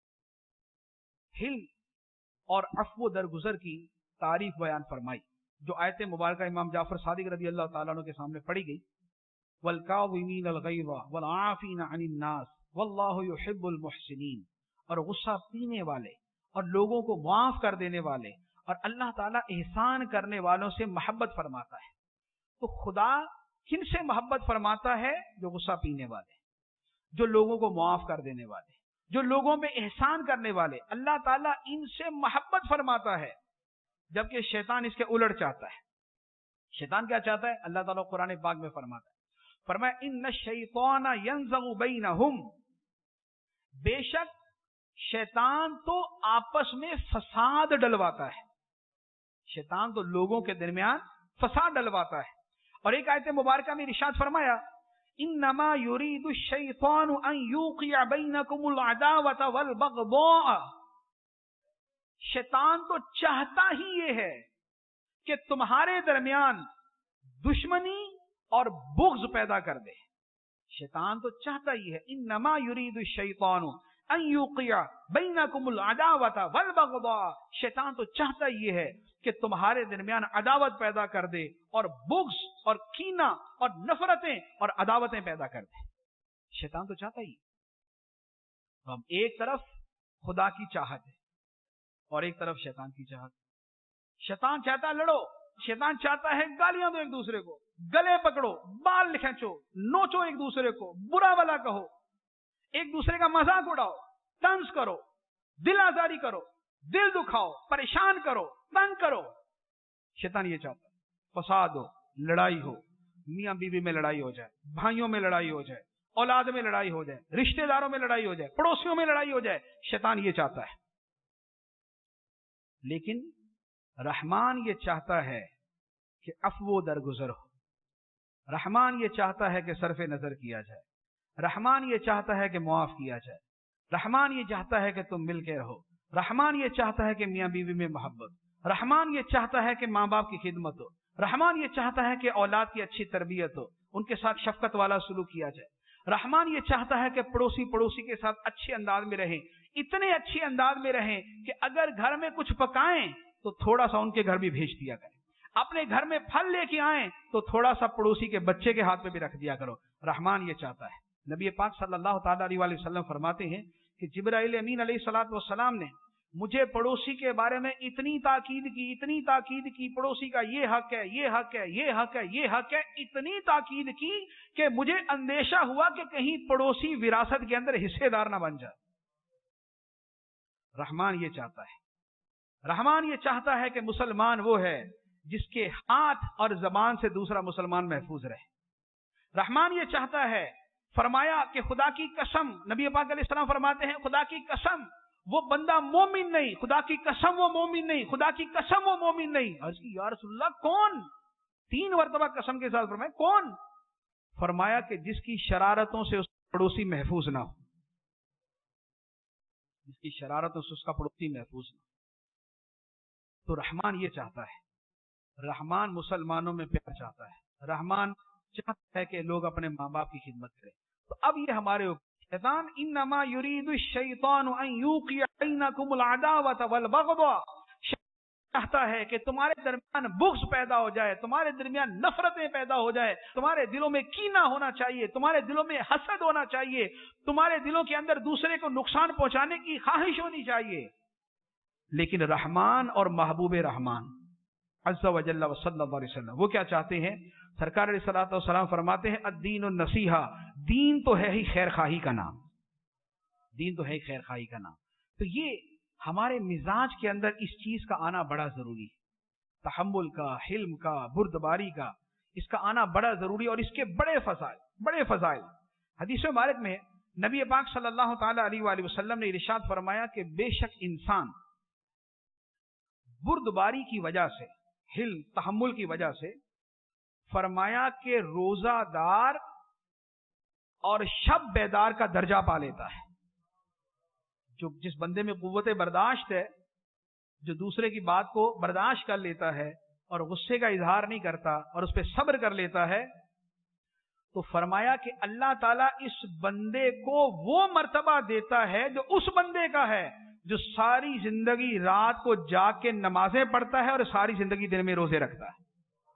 حلم اور عفو درگزر کی تعریف بیان فرمائی. جو آیت مبارکہ امام جعفر صادق رضی اللہ تعالیٰ عنہ کے سامنے پڑھی گئی, وَالْكَاظِمِينَ الْغَيْظَ وَالْعَافِينَ عَنِ النَّاسِ وَاللَّهُ يُحِبُّ الْمُحْسِنِينَ, اور غصہ پینے والے اور لوگوں کو معاف کر دینے والے, اور اللہ تعالیٰ احسان کرنے والوں سے محبت فرماتا ہے. تو خدا کن سے محبت فرماتا ہے؟ جو غصہ پینے والے, جو لوگوں کو معاف کر دینے والے, جو لوگوں میں احسان کرنے والے, اللہ تعالیٰ ان سے محبت فرماتا ہے. جبکہ شیطان اس کے الٹ چاہتا ہے. شیطان کیا چاہتا ہے؟ اللہ تعالیٰ قرآن پاک میں فرماتا ہے, فرمایا ان الشیطان ینزغ بینہم, بے شک شیطان تو آپس میں فساد ڈلواتا ہے. شیطان تو لوگوں کے درمیان फसाद डलवाता है। और एक आयत मुबारका में इरशाद फरमाया, इन्नमा युरीदु शैतानु अन युक़िअ बैनकुमुल अदावत वल बग़दा, शैतान तो चाहता ही ये है कि तुम्हारे दरमियान दुश्मनी और बुग़्ज़ पैदा कर दे। शैतान तो चाहता ही है, इन्नमा युरीदु शैतानु अन युक़िअ बैनकुमुल अदावत वल बग़दा, शैतान तो चाहता ये है कि तुम्हारे दरमियान अदावत पैदा कर दे और बुग़्ज़ और कीना और नफरतें और अदावतें पैदा कर दे। शैतान तो चाहता ही। तो हम एक तरफ खुदा की चाहत है और एक तरफ शैतान की चाहत। शैतान चाहता है लड़ो, शैतान चाहता है गालियां दो एक दूसरे को, गले पकड़ो, बाल खींचो, नोचो एक दूसरे को, बुरा भला कहो, एक दूसरे का मजाक उड़ाओ, तंज करो, दिल आजारी करो, दिल दुखाओ, परेशान करो, तंग करो। शैतान ये चाहता है फसाद हो, लड़ाई हो, मियां बीवी में लड़ाई हो जाए, भाइयों में लड़ाई हो जाए, औलाद में लड़ाई हो जाए, रिश्तेदारों में लड़ाई हो जाए, पड़ोसियों में लड़ाई हो जाए। शैतान ये चाहता है। लेकिन रहमान ये चाहता है कि अफ़्वो दरगुजर हो। रहमान ये चाहता है कि सरफे नजर किया जाए। रहमान ये चाहता है कि मुआफ किया जाए। रहमान ये चाहता है कि तुम मिलके रहो। रहमान ये चाहता है कि मियां बीवी में मोहब्बत। रहमान ये चाहता है कि माँ बाप की खिदमत हो। रहमान ये चाहता है कि औलाद की अच्छी तरबियत हो, उनके साथ शफकत वाला सलूक किया जाए। रहमान ये चाहता है कि पड़ोसी पड़ोसी के साथ अच्छे अंदाज में रहें, इतने अच्छे अंदाज में रहें कि अगर घर में कुछ पकाएं तो थोड़ा सा उनके घर भी भेज दिया करें। अपने घर में फल लेके आए तो थोड़ा सा पड़ोसी के बच्चे के हाथ में भी रख दिया करो। रहमान ये चाहता है। नबी पाक सल्लल्लाहु ताला अलैहि वसल्लम फरमाते हैं कि जिब्राइल अमीन अलैहिस्सलातु वस्सलाम ने मुझे पड़ोसी के बारे में इतनी ताकीद की, इतनी ताकीद की, पड़ोसी का ये हक है, ये हक है, ये हक है, ये हक है, इतनी ताकीद की कि मुझे अंदेशा हुआ कि कहीं पड़ोसी विरासत के अंदर हिस्सेदार ना बन जाए। रहमान ये चाहता है। रहमान ये चाहता है कि मुसलमान वो है जिसके हाथ और जबान से दूसरा मुसलमान महफूज रहे। रहमान ये चाहता है, फरमाया कि खुदा की कसम, नबी पाक अलैहिस्सलाम फरमाते हैं, खुदा की कसम वो बंदा मोमिन नहीं, खुदा की कसम वो मोमिन नहीं, खुदा की कसम वो मोमिन नहीं। अर्ज़ की या रसूलल्लाह कौन? तीन मरतबा कसम के साथ फरमाया कौन? फरमाया कि जिसकी शरारतों से उस पड़ोसी महफूज ना हो, जिसकी शरारतों से उसका पड़ोसी महफूज ना हो। तो रहमान ये चाहता है। रहमान मुसलमानों में प्यार चाहता है। रहमान चाहता है कि लोग अपने माँ बाप की खिदमत करें। तो अब ये हमारे ऊपर शैतान, इन्नमा युरीदु शैतानु अन युक़िअ बैनकुमुल अदावत वल बग़दा, चाहता है कि तुम्हारे दरमियान बुग़्ज़ पैदा हो जाए, तुम्हारे दरमियान नफरतें पैदा हो जाए, तुम्हारे दिलों में कीना होना चाहिए, तुम्हारे दिलों में हसद होना चाहिए, तुम्हारे दिलों के अंदर दूसरे को नुकसान पहुंचाने की ख्वाहिश होनी चाहिए। लेकिन रहमान और महबूब रहमान अज़्ज़ा व जल्ला व सल्लल्लाहु अलैहि वसल्लम वो क्या चाहते हैं? सरकार अलैहिस्सलातु वस्सलाम फरमाते हैं, अद्दीनुन नसीहा, दीन तो है ही खैर खाही का नाम, दीन तो है ही खैर खाही का नाम। तो ये हमारे मिजाज के अंदर इस चीज का आना बड़ा जरूरी है, तहम्मुल का, हिल्म का, बुर्दबारी का, इसका आना बड़ा जरूरी। और इसके बड़े फज़ाइल, बड़े फज़ाइल हदीस मुबारक में नबी पाक सल्लल्लाहु ताला अलैहि वसल्लम ने इरशाद फरमाया कि बेशक इंसान बुर्दबारी की वजह से, हिल्म तहम्मुल की वजह से, फरमाया कि रोजादार और शब बेदार का दर्जा पा लेता है। जो जिस बंदे में कुव्वत बर्दाश्त है, जो दूसरे की बात को बर्दाश्त कर लेता है और गुस्से का इजहार नहीं करता और उस पर सब्र कर लेता है, तो फरमाया कि अल्लाह ताला इस बंदे को वो मर्तबा देता है जो उस बंदे का है जो सारी जिंदगी रात को जाग के नमाजें पढ़ता है और सारी जिंदगी दिन में रोजे रखता है।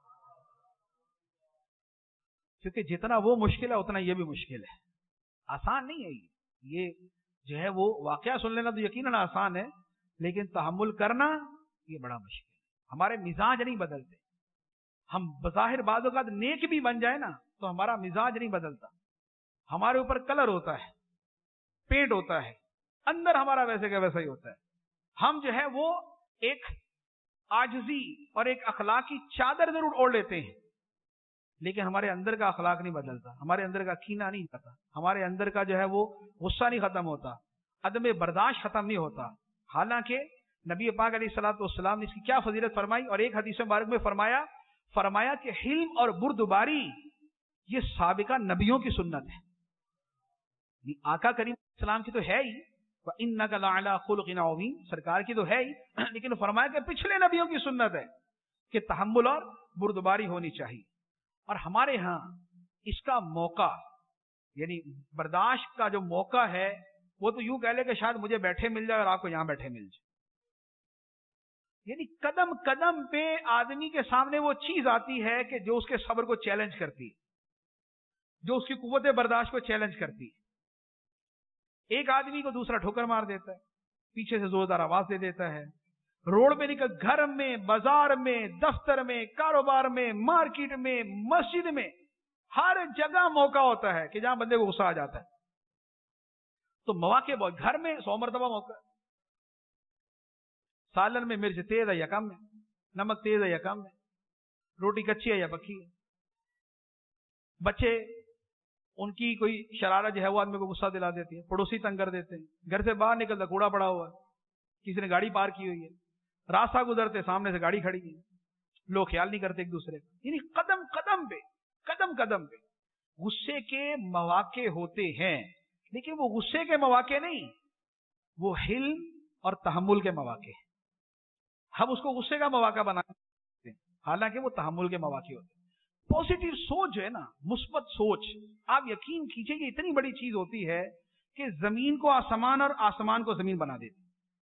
क्योंकि जितना वो मुश्किल है उतना ये भी मुश्किल है, आसान नहीं है। ये ये जो है वो वाकया सुन लेना तो यकीनन आसान है, लेकिन तहम्मुल करना ये बड़ा मुश्किल है। हमारे मिजाज नहीं बदलते। हम बज़ाहिर बाज़ औक़ात नेक भी बन जाए ना तो हमारा मिजाज नहीं बदलता। हमारे ऊपर कलर होता है, पेंट होता है, अंदर हमारा वैसे का वैसा ही होता है। हम जो है वो एक आजिज़ी और एक अखलाकी चादर जरूर ओढ़ लेते हैं, लेकिन हमारे अंदर का अखलाक नहीं बदलता, हमारे अंदर का कीना नहीं जाता, हमारे अंदर का जो है वो गुस्सा नहीं खत्म होता, अदम बर्दाश्त खत्म नहीं होता। हालांकि नबी पाक अलैहिस्सलातु वस्सलाम ने इसकी क्या फजीलत फरमाई, और एक हदीस मुबारक में फरमाया فرمایا کہ حلم اور بردباری یہ سابقہ نبیوں کی سنت ہے. آقا کریم السلام کی تو ہے ہی، وَإِنَّكَ لَعَلَىٰ خُلُقٍ عَظِيمٍ، سرکار کی تو ہے ہی، لیکن فرمایا کہ پچھلے نبیوں کی سنت ہے کہ تحمل اور بردباری ہونی چاہیے. اور ہمارے ہاں اس کا موقع، یعنی برداشت کا جو موقع ہے وہ تو یوں کہہ لے کہ شاید مجھے بیٹھے مل جائے اور آپ کو یہاں بیٹھے مل جائے. یعنی قدم قدم پہ آدمی کے سامنے وہ چیز آتی ہے کہ جو اس کے صبر کو چیلنج کرتی ہے، جو اس کی قوت برداشت کو چیلنج کرتی ہے. ایک آدمی کو دوسرا ٹھوکر مار دیتا ہے، پیچھے سے زوردار آواز دے دیتا ہے، روڈ پہ نکل، گھر میں، بازار میں، دفتر میں، کاروبار میں، مارکیٹ میں، مسجد میں، ہر جگہ موقع ہوتا ہے کہ جہاں بندے کو غصہ آ جاتا ہے. تو مواقع بہت، گھر میں سو مرتبہ موقع، سالن میں مرچ تیز ہے یا کم ہے، نمک تیز ہے یا کم ہے، روٹی کچی ہے یا پکی ہے، بچے ان کی کوئی شرارت جو ہے وہ آدمی کو غصہ دلا دیتی ہے، پڑوسی تنگ کر دیتے ہیں، گھر سے باہر نکلتا کوڑا پڑا ہوا ہے، کسی نے گاڑی پار کی ہوئی ہے، راستہ گزرتے سامنے سے گاڑی کھڑی ہے، لوگ خیال نہیں کرتے ایک دوسرے کا. یعنی قدم قدم پہ قدم قدم پہ غصے کے مواقع ہوتے ہیں، لیکن وہ غصے کے مواقع نہیں، وہ حلم اور تحمل کے مواقع ہیں. ہم اس کو غصے کا مواقع بناتے ہیں، حالانکہ وہ تحمل کے مواقع ہوتے ہیں. پازیٹیو سوچ جو ہے نا، مثبت سوچ، آپ یقین کیجئے کہ اتنی بڑی چیز ہوتی ہے کہ زمین کو آسمان اور آسمان کو زمین بنا دیتی.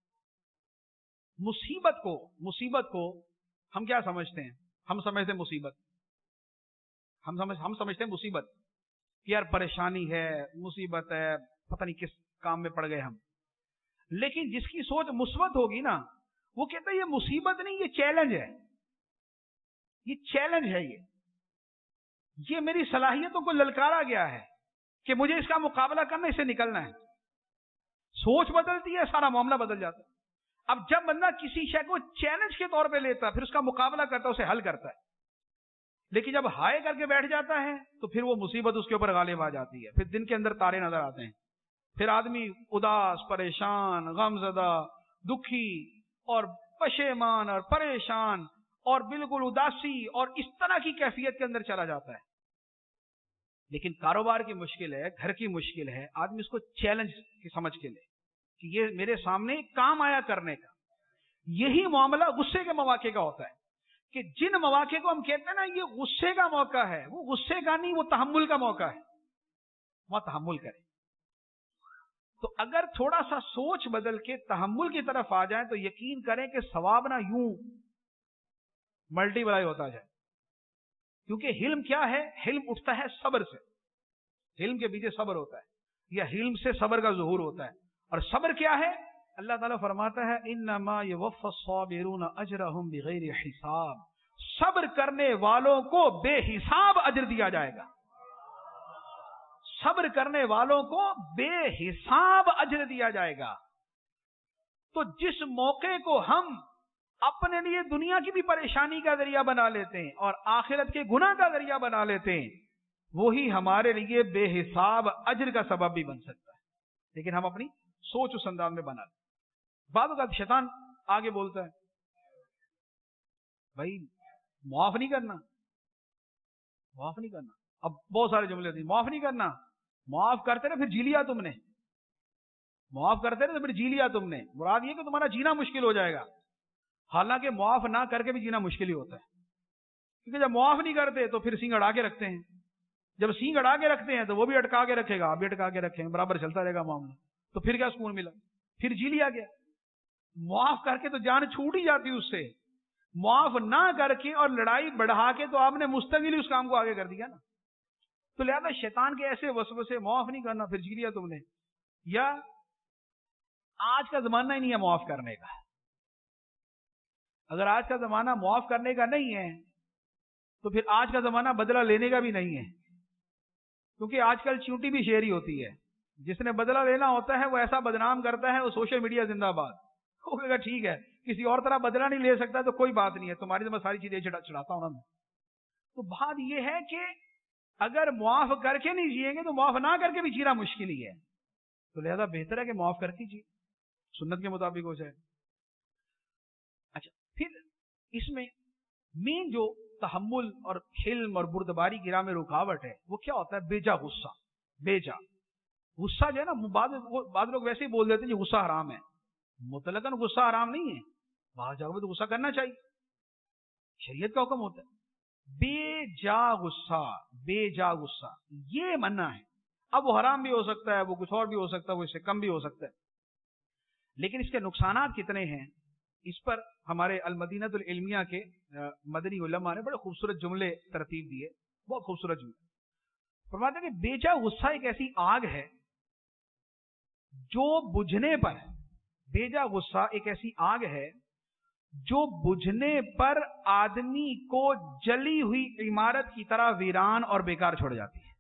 مصیبت کو مصیبت کو ہم کیا سمجھتے ہیں؟ ہم سمجھتے ہیں مصیبت ہم سمجھ ہم سمجھتے ہیں مصیبت یار پریشانی ہے، مصیبت ہے، پتہ نہیں کس کام میں پڑ گئے ہم. لیکن جس کی سوچ مثبت ہوگی نا، وہ کہتا ہے یہ مصیبت نہیں، یہ چیلنج ہے، یہ چیلنج ہے، یہ یہ میری صلاحیتوں کو للکارا گیا ہے کہ مجھے اس کا مقابلہ کرنا، اسے نکلنا ہے. سوچ بدلتی ہے، سارا معاملہ بدل جاتا ہے. اب جب بندہ کسی شے کو چیلنج کے طور پہ لیتا ہے، پھر اس کا مقابلہ کرتا ہے، اسے حل کرتا ہے. لیکن جب ہائے کر کے بیٹھ جاتا ہے تو پھر وہ مصیبت اس کے اوپر غالب آ جاتی ہے، پھر دن کے اندر تارے نظر آتے ہیں، پھر آدمی اداس، پریشان، غم زدہ، دکھی اور پشیمان اور پریشان اور بالکل اداسی اور اس طرح کی کیفیت کے اندر چلا جاتا ہے. لیکن کاروبار کی مشکل ہے، گھر کی مشکل ہے، آدمی اس کو چیلنج کی سمجھ کے لے کہ یہ میرے سامنے کام آیا کرنے کا. یہی معاملہ غصے کے مواقع کا ہوتا ہے کہ جن مواقع کو ہم کہتے ہیں نا یہ غصے کا موقع ہے، وہ غصے کا نہیں، وہ تحمل کا موقع ہے، وہ تحمل کرے. تو اگر تھوڑا سا سوچ بدل کے تحمل کی طرف آ جائیں تو یقین کریں کہ ثواب نہ یوں ملٹی پلائی ہوتا جائے. کیونکہ حلم کیا ہے؟ حلم اٹھتا ہے صبر سے، حلم کے پیچھے صبر ہوتا ہے، یا حلم سے صبر کا ظہور ہوتا ہے. اور صبر کیا ہے؟ اللہ تعالیٰ فرماتا ہے انما یوفی الصابرون اجرہم بغیر حساب، صبر کرنے والوں کو بے حساب اجر دیا جائے گا. صبر کرنے والوں کو بے حساب اجر دیا جائے گا. تو جس موقع کو ہم اپنے لیے دنیا کی بھی پریشانی کا ذریعہ بنا لیتے ہیں اور آخرت کے گناہ کا ذریعہ بنا لیتے ہیں، وہی ہمارے لیے بے حساب اجر کا سبب بھی بن سکتا ہے. لیکن ہم اپنی سوچ اس انداز میں بنا لیں. بعض اوقات شیطان آگے بولتا ہے بھائی معاف نہیں کرنا، معاف نہیں کرنا. اب بہت سارے جملے ہوتے ہیں، معاف نہیں کرنا، معاف کرتے رہے پھر جی لیا تم نے، معاف کرتے رہے پھر جی لیا تم نے. مراد یہ کہ تمہارا جینا مشکل ہو جائے گا. حالانکہ معاف نہ کر کے بھی جینا مشکل ہی ہوتا ہے، کیونکہ جب معاف نہیں کرتے تو پھر سینگ اڑا کے رکھتے ہیں، جب سینگ اڑا کے رکھتے ہیں تو وہ بھی اٹکا کے رکھے گا، آپ بھی اٹکا کے رکھیں گے، برابر چلتا رہے گا معاملہ. تو پھر کیا سکون ملا؟ پھر جی لیا گیا. معاف کر کے تو جان چھوٹ ہی جاتی اس سے، معاف نہ کر کے اور لڑائی بڑھا کے تو آپ نے مستقل ہی اس کام کو آگے کر دیا نا. تو لہذا شیطان کے ایسے وسوسے، معاف نہیں کرنا پھر جی لیا تم نے، یا آج کا زمانہ ہی نہیں ہے معاف کرنے کا. اگر آج کا زمانہ معاف کرنے کا نہیں ہے تو پھر آج کا زمانہ بدلہ لینے کا بھی نہیں ہے، کیونکہ آج کل چیونٹی بھی شیری ہوتی ہے. جس نے بدلہ لینا ہوتا ہے وہ ایسا بدنام کرتا ہے، وہ سوشل میڈیا زندہ باد. وہ کہے گا ٹھیک ہے کسی اور طرح بدلہ نہیں لے سکتا تو کوئی بات نہیں ہے، تمہاری تو میں ساری چیزیں چڑھاتا ہوں نا. تو بات یہ ہے کہ اگر معاف کر کے نہیں جیئیں گے تو معاف نہ کر کے بھی جینا مشکل ہی ہے. تو لہذا بہتر ہے کہ معاف کر کے جی، سنت کے مطابق ہو جائے. اچھا، پھر اس میں مین جو तहम्मुल और हिल्म और बुर्दबारी की राह में रुकावट है, वो क्या होता है? बेजा गुस्सा। बेजा गुस्सा जो है ना, बाद बाद लोग वैसे ही बोल देते हैं कि गुस्सा हराम है। मुतलकन गुस्सा हराम नहीं है, बाहर जगह में तो गुस्सा करना चाहिए, शरीयत का हुक्म होता है। बेजा गुस्सा, बेजा गुस्सा ये मन्ना है। अब वो हराम भी हो सकता है, वो कुछ और भी हो सकता है, वो इससे कम भी हो सकता है, लेकिन इसके नुकसानात कितने हैं, इस पर हमारे अल मदीनतुल इल्मिया के मदनी उलमा ने बड़े खूबसूरत जुमले तरतीब दिए, बहुत खूबसूरत जुमले। फरमाते हैं कि बेजा गुस्सा एक ऐसी आग है जो बुझने पर, बेजा गुस्सा एक ऐसी आग है जो बुझने पर आदमी को जली हुई इमारत की तरह वीरान और बेकार छोड़ जाती है।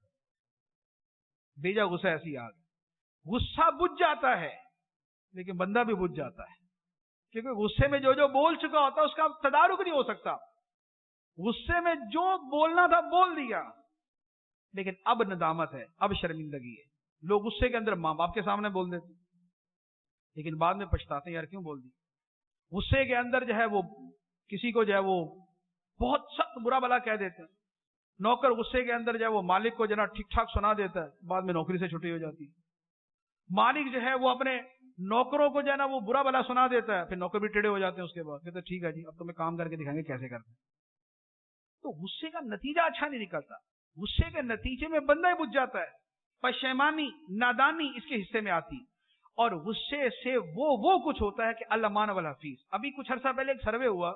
बेजा गुस्सा ऐसी आग, गुस्सा बुझ जाता है लेकिन बंदा भी बुझ जाता है, क्योंकि गुस्से में जो जो बोल चुका होता है उसका तदारुक नहीं हो सकता। गुस्से में जो बोलना था बोल दिया, लेकिन अब नदामत है, अब शर्मिंदगी है। लोग गुस्से के अंदर माँ बाप के सामने बोल देते, लेकिन बाद में पछताते हैं, यार क्यों बोल दी। गुस्से के अंदर जो है वो किसी को जो है वो बहुत सख्त बुरा भला कह देते हैं। नौकर गुस्से के अंदर जो है वो मालिक को जो है ठीक ठाक सुना देता है, बाद में नौकरी से छुट्टी हो जाती है। मालिक जो है वो अपने नौकरों को जो है ना वो बुरा भला सुना देता है, फिर नौकर भी टेढ़े हो जाते हैं। उसके बाद कहते ठीक है जी, अब तुम्हें काम करके दिखाएंगे कैसे करते हैं। तो गुस्से का नतीजा अच्छा नहीं निकलता, गुस्से के नतीजे में बंदा ही बुझ जाता है, पशेमानी नादानी इसके हिस्से में आती, और गुस्से से वो वो कुछ होता है कि अल्लामान वल हफीज। अभी कुछ अर्सा पहले एक सर्वे हुआ,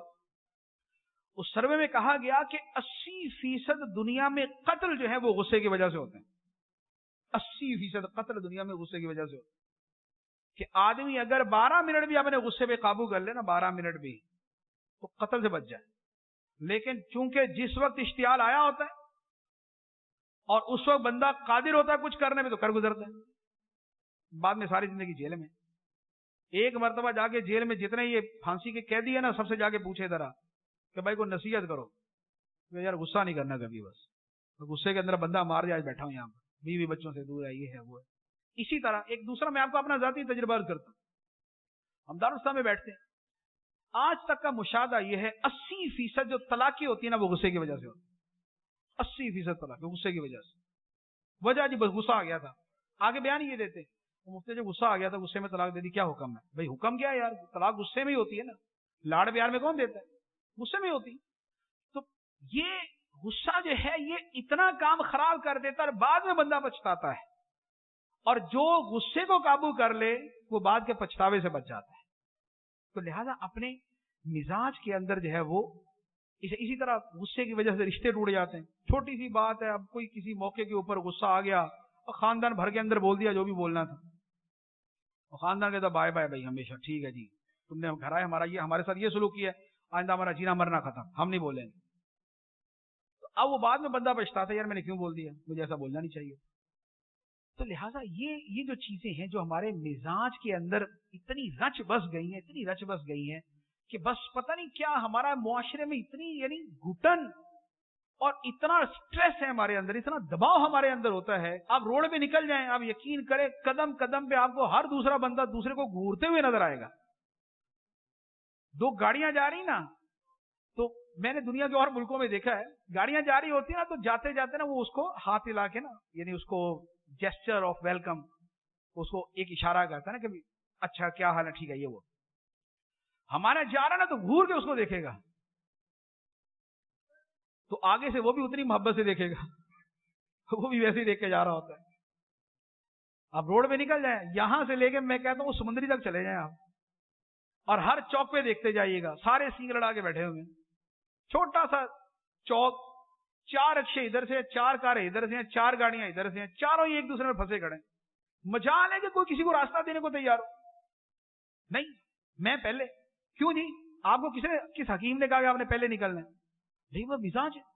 उस सर्वे में कहा गया कि अस्सी फीसद दुनिया में कत्ल जो है वो गुस्से की वजह से होते हैं। अस्सी फीसद कत्ल दुनिया में गुस्से की वजह से होते हैं। कि आदमी अगर बारह मिनट भी अपने गुस्से पे काबू कर ले ना, बारह मिनट भी, तो कत्ल से बच जाए। लेकिन चूंकि जिस वक्त इश्तियाल आया होता है और उस वक्त बंदा कादिर होता है कुछ करने में, तो कर गुजरता है, बाद में सारी जिंदगी जेल में। एक मरतबा जाके जेल में जितने ये फांसी के कैदी है ना, सबसे जाके पूछे जरा कि भाई को नसीहत करो, तो यार गुस्सा नहीं करना कभी, बस तो गुस्से के अंदर बंदा मार जाए, बैठा हूं यहाँ पर, बीवी बच्चों से दूर है, ये है वो है। इसी तरह एक दूसरा मैं आपको अपना जाती तजुर्बा करता हूं। हम दारुस्ता में बैठते हैं, आज तक का मुशाहदा यह है अस्सी फीसद जो तलाकी होती है ना वो गुस्से की वजह से होती है। अस्सी फीसद तलाक गुस्से की वजह से। वजह जी बस गुस्सा आ गया था। आगे बयान ये देते मुफ्ती जो गुस्सा आ गया था, गुस्से में तलाक दे दी, क्या हुक्म है? भाई हुक्म क्या है यार, तलाक गुस्से में ही होती है ना, लाड़ प्यार में कौन देता है, गुस्से में होती। तो ये गुस्सा जो है ये इतना काम खराब कर देता है, बाद में बंदा पछताता है, और जो गुस्से को काबू कर ले वो बाद के पछतावे से बच जाता है। तो लिहाजा अपने मिजाज के अंदर जो है वो इस, इसी तरह गुस्से की वजह से रिश्ते टूट जाते हैं। छोटी सी बात है, अब कोई किसी मौके के ऊपर गुस्सा आ गया और खानदान भर के अंदर बोल दिया जो भी बोलना था, और खानदान कहता बाय बाय भाई हमेशा, ठीक है जी, तुमने हम घर आए, हमारा ये हमारे साथ ये सुलूक किया, आइंदा हमारा जीना मरना खत्म, हम नहीं बोलेंगे। तो अब वो बाद में बंदा पछताता है, यार मैंने क्यों बोल दिया, मुझे ऐसा बोलना नहीं चाहिए। तो लिहाजा ये ये जो चीजें हैं जो हमारे मिजाज के अंदर इतनी रच बस गई हैं, इतनी रच बस गई हैं कि बस पता नहीं क्या हमारा मुआशरे में इतनी यानी घुटन और इतना स्ट्रेस है हमारे अंदर, इतना दबाव हमारे अंदर होता है। आप रोड पे निकल जाएं, आप यकीन करें कदम कदम पे आपको हर दूसरा बंदा दूसरे को घूरते हुए नजर आएगा। दो गाड़ियां जा रही ना, तो मैंने दुनिया के और मुल्कों में देखा है, गाड़ियां जा रही होती है ना, तो जाते जाते ना वो उसको हाथ हिला के ना, यानी उसको जेस्चर ऑफ वेलकम, उसको एक इशारा करता है ना कि अच्छा क्या हाल है, ठीक है ये वो। हमारा जा रहा ना तो घूर के उसको देखेगा, तो आगे से वो भी उतनी मोहब्बत से देखेगा, वो भी वैसे ही देख के जा रहा होता है। आप रोड पे निकल जाए, यहां से लेके मैं कहता हूँ समुद्री तक चले जाएं आप, और हर चौक पे देखते जाइएगा, सारे सींग लड़ा के बैठे हुए, छोटा सा चौक, चार रिक्शे इधर से, चार कारें इधर से, चार गाड़ियां इधर से, चारों ही एक दूसरे में फंसे खड़े। मजाल है कि कोई किसी को रास्ता देने को तैयार हो नहीं, मैं पहले, क्यों जी, आपको किसने, किस हकीम ने कहा कि आपने पहले निकलना है? नहीं, वो मिजाज है।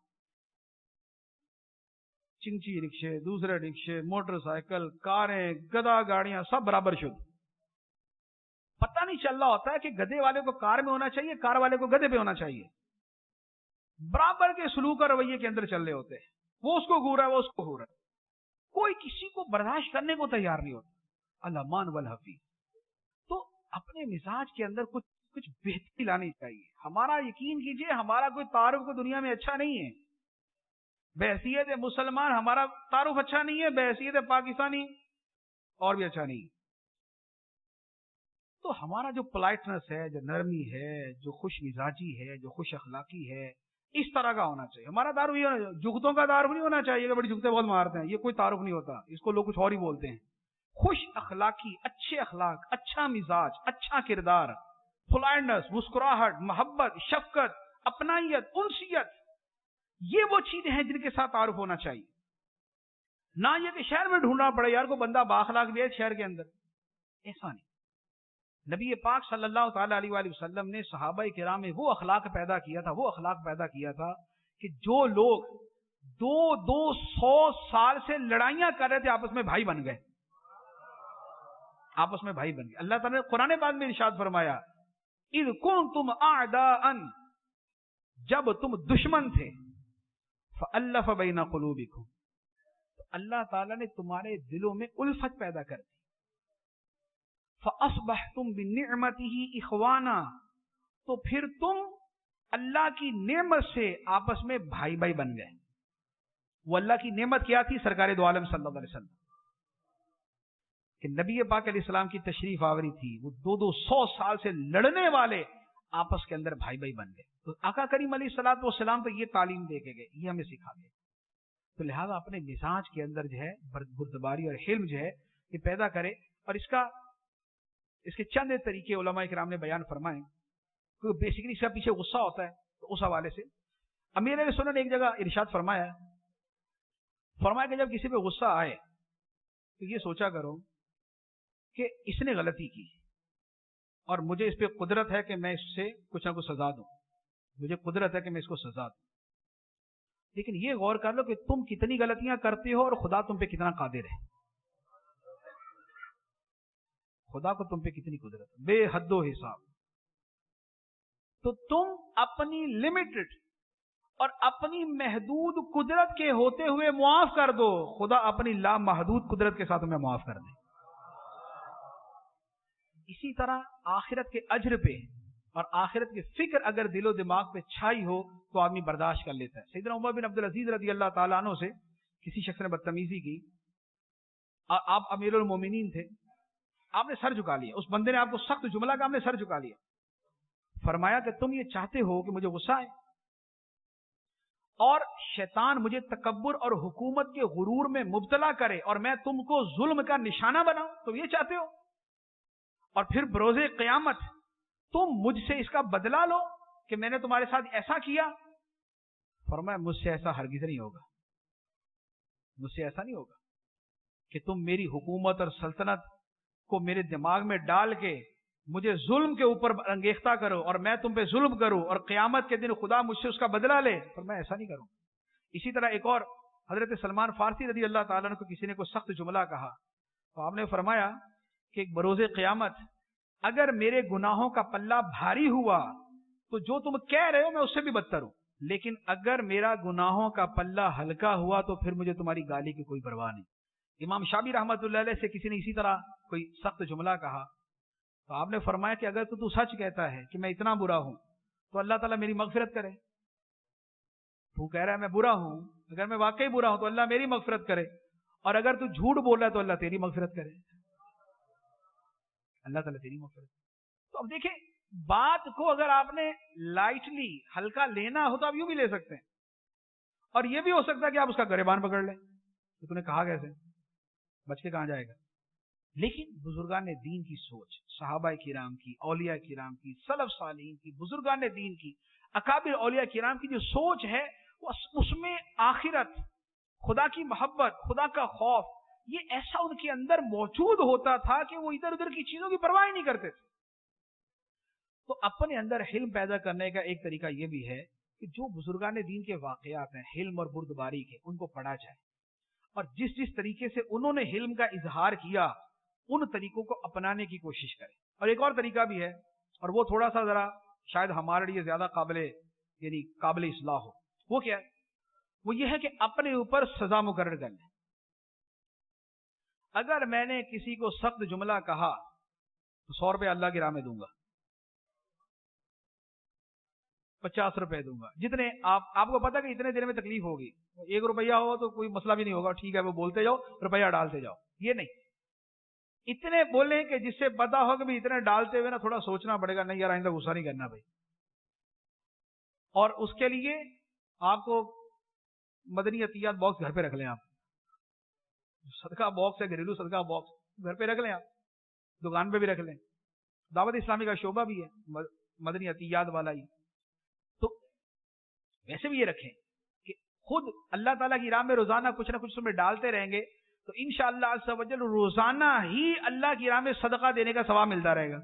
चिंची रिक्शे, दूसरे रिक्शे, मोटरसाइकिल, कारें, गधा गाड़ियां, सब बराबर शुद्ध। पता नहीं चल रहा होता है कि गधे वाले को कार में होना चाहिए, कार वाले को गधे पे होना चाहिए। बराबर के सलूक और रवैये के अंदर चल रहे होते हैं, वो उसको घूर रहा है, वो उसको घूर रहा है, कोई किसी को बर्दाश्त करने को तैयार नहीं होता। अल्लाह मान वल हफीज। तो अपने मिजाज के अंदर कुछ کچھ بہتری لانی چاہیے. ہمارا یقین کیجئے ہمارا کوئی تعارف کوئی دنیا میں اچھا نہیں ہے. بحیثیت مسلمان ہمارا تعارف اچھا نہیں ہے, بحیثیت پاکستانی اور بھی اچھا نہیں. تو ہمارا جو پولائٹنس ہے, جو نرمی ہے, جو خوش مزاجی ہے, جو خوش اخلاقی ہے, اس طرح کا ہونا چاہیے. ہمارا تعارف یہ جگتوں کا تعارف نہیں ہونا چاہیے کہ بڑی جگتے بہت مارتے ہیں, یہ کوئی تعارف نہیں ہوتا, اس کو لوگ کچھ اور ہی بولتے ہیں. خوش اخلاقی, اچھے اخلاق, اچھا مزاج, اچھا کردار, پولائٹنس, مسکراہٹ, محبت, شفقت, اپنائیت, انسیت, یہ وہ چیزیں ہیں جن کے ساتھ تعارف ہونا چاہیے. نہ یہ کہ شہر میں ڈھونڈنا پڑے یار کو بندہ بااخلاق بھی ہے شہر کے اندر, ایسا نہیں. نبی پاک صلی اللہ تعالی علیہ وآلہ وسلم نے صحابہ کرام میں وہ اخلاق پیدا کیا تھا وہ اخلاق پیدا کیا تھا کہ جو لوگ دو دو سو سال سے لڑائیاں کر رہے تھے آپس میں بھائی بن گئے, آپس میں بھائی بن گئے. اللہ تعالیٰ نے قرآن پاک میں ارشاد فرمایا اذ کنتم اعداء, جب تم دشمن تھے, فالف بین قلوبکم, تو اللہ تعالیٰ نے تمہارے دلوں میں الفت پیدا کر دی. فاصبحتم بنعمته اخوانا, تو پھر تم اللہ کی نعمت سے آپس میں بھائی بھائی بن گئے. وہ اللہ کی نعمت کیا تھی؟ سرکار دو عالم صلی اللہ علیہ وسلم کہ نبی پاک علیہ السلام کی تشریف آوری تھی. وہ دو دو سو سال سے لڑنے والے آپس کے اندر بھائی بھائی بن گئے. تو آقا کریم علیہ الصلوۃ والسلام تو یہ تعلیم دے کے گئے, یہ ہمیں سکھا گئے. تو لہذا اپنے مزاج کے اندر جو ہے بردباری اور حلم جو ہے یہ پیدا کرے. اور اس کا اس کے چند طریقے علماء کرام نے بیان فرمائے. کیونکہ بیسیکلی اس کا پیچھے غصہ ہوتا ہے, تو اس حوالے سے امیر علیہ سنن نے ایک جگہ ارشاد فرمایا فرمایا کہ جب کسی پہ غصہ آئے تو یہ سوچا کرو کہ اس نے غلطی کی اور مجھے اس پہ قدرت ہے کہ میں اس سے کچھ نہ کچھ سزا دوں, مجھے قدرت ہے کہ میں اس کو سزا دوں. لیکن یہ غور کر لو کہ تم کتنی غلطیاں کرتے ہو اور خدا تم پہ کتنا قادر ہے. خدا کو تم پہ کتنی قدرت ہے, بے حد و حساب. تو تم اپنی لمیٹڈ اور اپنی محدود قدرت کے ہوتے ہوئے معاف کر دو, خدا اپنی لامحدود قدرت کے ساتھ تمہیں معاف کر دے. اسی طرح آخرت کے اجر پہ اور آخرت کی فکر اگر دل و دماغ پہ چھائی ہو تو آدمی برداشت کر لیتا ہے. سیدنا عمر بن عبدالعزیز رضی اللہ تعالیٰ عنہ سے کسی شخص نے بدتمیزی کی, آپ امیر المومنین تھے, آپ نے سر جھکا لیا. اس بندے نے آپ کو سخت جملہ کا, آپ نے سر جھکا لیا. فرمایا کہ تم یہ چاہتے ہو کہ مجھے غصہ آئے اور شیطان مجھے تکبر اور حکومت کے غرور میں مبتلا کرے اور میں تم کو ظلم کا نشانہ بناؤں, تو یہ چاہتے ہو, اور پھر بروز قیامت تم مجھ سے اس کا بدلہ لو کہ میں نے تمہارے ساتھ ایسا کیا. فرمایا مجھ سے ایسا ہرگز نہیں ہوگا, مجھ سے ایسا نہیں ہوگا کہ تم میری حکومت اور سلطنت کو میرے دماغ میں ڈال کے مجھے ظلم کے اوپر انگیختہ کرو اور میں تم پہ ظلم کروں اور قیامت کے دن خدا مجھ سے اس کا بدلہ لے. فرمایا ایسا نہیں کروں. اسی طرح ایک اور حضرت سلمان فارسی رضی اللہ تعالیٰ عنہ کو کسی نے کوئی سخت جملہ کہا تو آپ نے فرمایا کہ بروز قیامت اگر میرے گناہوں کا پلہ بھاری ہوا تو جو تم کہہ رہے ہو میں اس سے بھی بدتر ہوں, لیکن اگر میرا گناہوں کا پلہ ہلکا ہوا تو پھر مجھے تمہاری گالی کی کوئی پرواہ نہیں. امام شافعی رحمۃ اللہ علیہ سے کسی نے اسی طرح کوئی سخت جملہ کہا تو آپ نے فرمایا کہ اگر تو تو سچ کہتا ہے کہ میں اتنا برا ہوں تو اللہ تعالیٰ میری مغفرت کرے. تو کہہ رہا ہے میں برا ہوں, اگر میں واقعی برا ہوں تو اللہ میری مغفرت کرے, اور اگر تو جھوٹ بول رہا ہے تو اللہ تیری مغفرت کرے, اللہ تعالیٰ تیری مغفرت. تو اب دیکھیں بات کو اگر آپ نے لائٹلی ہلکا لینا ہو تو آپ یوں بھی لے سکتے ہیں, اور یہ بھی ہو سکتا ہے کہ آپ اس کا گریبان پکڑ لیں تو تم نے کہا کیسے, بچ کے کہاں جائے گا. لیکن بزرگان دین کی سوچ, صحابہ کرام کی, اولیاء کرام کی, سلف صالحین کی, بزرگان دین کی, اکابر اولیاء کرام کی جو سوچ ہے وہ اس میں آخرت, خدا کی محبت, خدا کا خوف, یہ ایسا ان کے اندر موجود ہوتا تھا کہ وہ ادھر ادھر کی چیزوں کی پرواہ نہیں کرتے تھے. تو اپنے اندر حلم پیدا کرنے کا ایک طریقہ یہ بھی ہے کہ جو بزرگان دین کے واقعات ہیں حلم اور بردباری کے, ان کو پڑھا جائے اور جس جس طریقے سے انہوں نے حلم کا اظہار کیا ان طریقوں کو اپنانے کی کوشش کریں. اور ایک اور طریقہ بھی ہے, اور وہ تھوڑا سا ذرا شاید ہمارے لیے زیادہ قابل یعنی قابل اصلاح ہو. وہ کیا ہے؟ وہ یہ ہے کہ اپنے اوپر سزا مقرر کر لیں. اگر میں نے کسی کو سخت جملہ کہا تو سو روپے اللہ کی راہ میں دوں گا, پچاس روپے دوں گا، جتنے آپ آپ کو پتا کہ اتنے دن میں تکلیف ہوگی، ایک روپیہ ہو تو کوئی مسئلہ بھی نہیں ہوگا، ٹھیک ہے وہ بولتے جاؤ روپیہ ڈالتے جاؤ، یہ نہیں، اتنے بولیں کہ جس سے پتا ہو کہ اتنے ڈالتے ہوئے نا تھوڑا سوچنا پڑے گا، نہیں یار آئندہ غصہ نہیں کرنا بھائی. اور اس کے لیے آپ کو مدنی عطیات باکس گھر پہ رکھ لیں، آپ صدقہ باکس ہے، گھریلو صدقہ باکس گھر پہ رکھ لیں، آپ دکان پہ بھی رکھ لیں، دعوت اسلامی کا شعبہ بھی ہے مدنی عطیات والا ہی، تو ویسے بھی یہ رکھیں کہ خود اللہ تعالیٰ کی راہ میں روزانہ کچھ نہ کچھ میں ڈالتے رہیں گے تو انشاءاللہ عز و جل روزانہ ہی اللہ کی راہ میں صدقہ دینے کا ثواب ملتا رہے گا.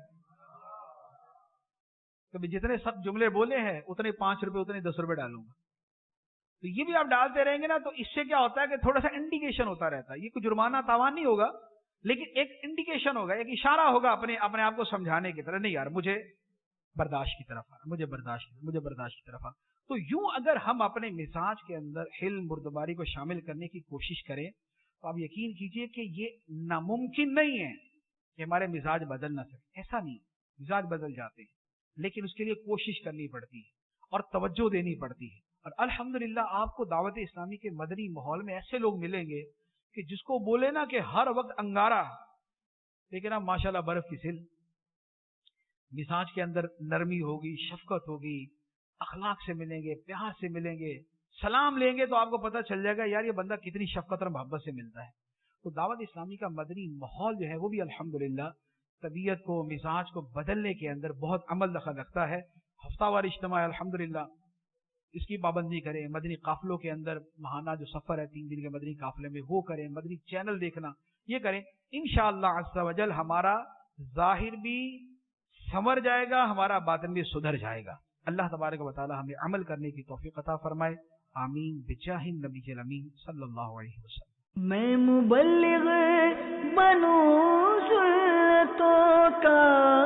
کبھی جتنے سب جملے بولے ہیں اتنے پانچ روپے اتنے دس روپے ڈالوں گا، تو یہ بھی آپ ڈالتے رہیں گے نا، تو اس سے کیا ہوتا ہے کہ تھوڑا سا انڈیکیشن ہوتا رہتا ہے، یہ کوئی جرمانہ تاوان نہیں ہوگا لیکن ایک انڈیکیشن ہوگا، ایک اشارہ ہوگا اپنے اپنے آپ کو سمجھانے کی طرح، نہیں یار مجھے برداشت کی طرف آنا، مجھے برداشت مجھے برداشت کی طرف آنا. تو یوں اگر ہم اپنے مزاج کے اندر حلم بردباری کو شامل کرنے کی کوشش کریں تو آپ یقین کیجئے کہ یہ ناممکن نہیں ہے کہ ہمارے مزاج بدل نہ سکے، ایسا نہیں، مزاج بدل جاتے ہیں لیکن اس کے لیے کوشش کرنی پڑتی ہے اور توجہ دینی پڑتی ہے. اور الحمدللہ آپ کو دعوت اسلامی کے مدنی ماحول میں ایسے لوگ ملیں گے کہ جس کو بولے نا کہ ہر وقت انگارہ لیکن اب ماشاءاللہ برف کی سل، مزاج کے اندر نرمی ہوگی، شفقت ہوگی، اخلاق سے ملیں گے، پیار سے ملیں گے، سلام لیں گے تو آپ کو پتہ چل جائے گا یار یہ بندہ کتنی شفقت اور محبت سے ملتا ہے. تو دعوت اسلامی کا مدنی ماحول جو ہے وہ بھی الحمدللہ طبیعت کو مزاج کو بدلنے کے اندر بہت عمل دخل رکھتا ہے. ہفتہ وار اجتماع الحمدللہ اس کی پابندی کریں، مدنی قافلوں کے اندر ماہانہ جو سفر ہے تین دن کے مدنی قافلے میں وہ کریں، مدنی چینل دیکھنا یہ کریں، انشاءاللہ عز و جل ہمارا ظاہر بھی سنور جائے گا، ہمارا باطن بھی سدھر جائے گا. اللہ تبارک و تعالی ہمیں عمل کرنے کی توفیق عطا فرمائے، آمین بجاہ النبی الامین صلی اللہ علیہ وسلم. میں مبلغ بنوں سنتوں کا،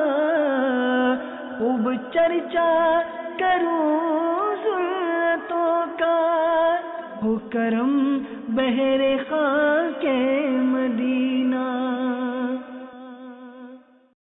خوب چرچا کروں سنتوں کا، ہو کرم بہر خاک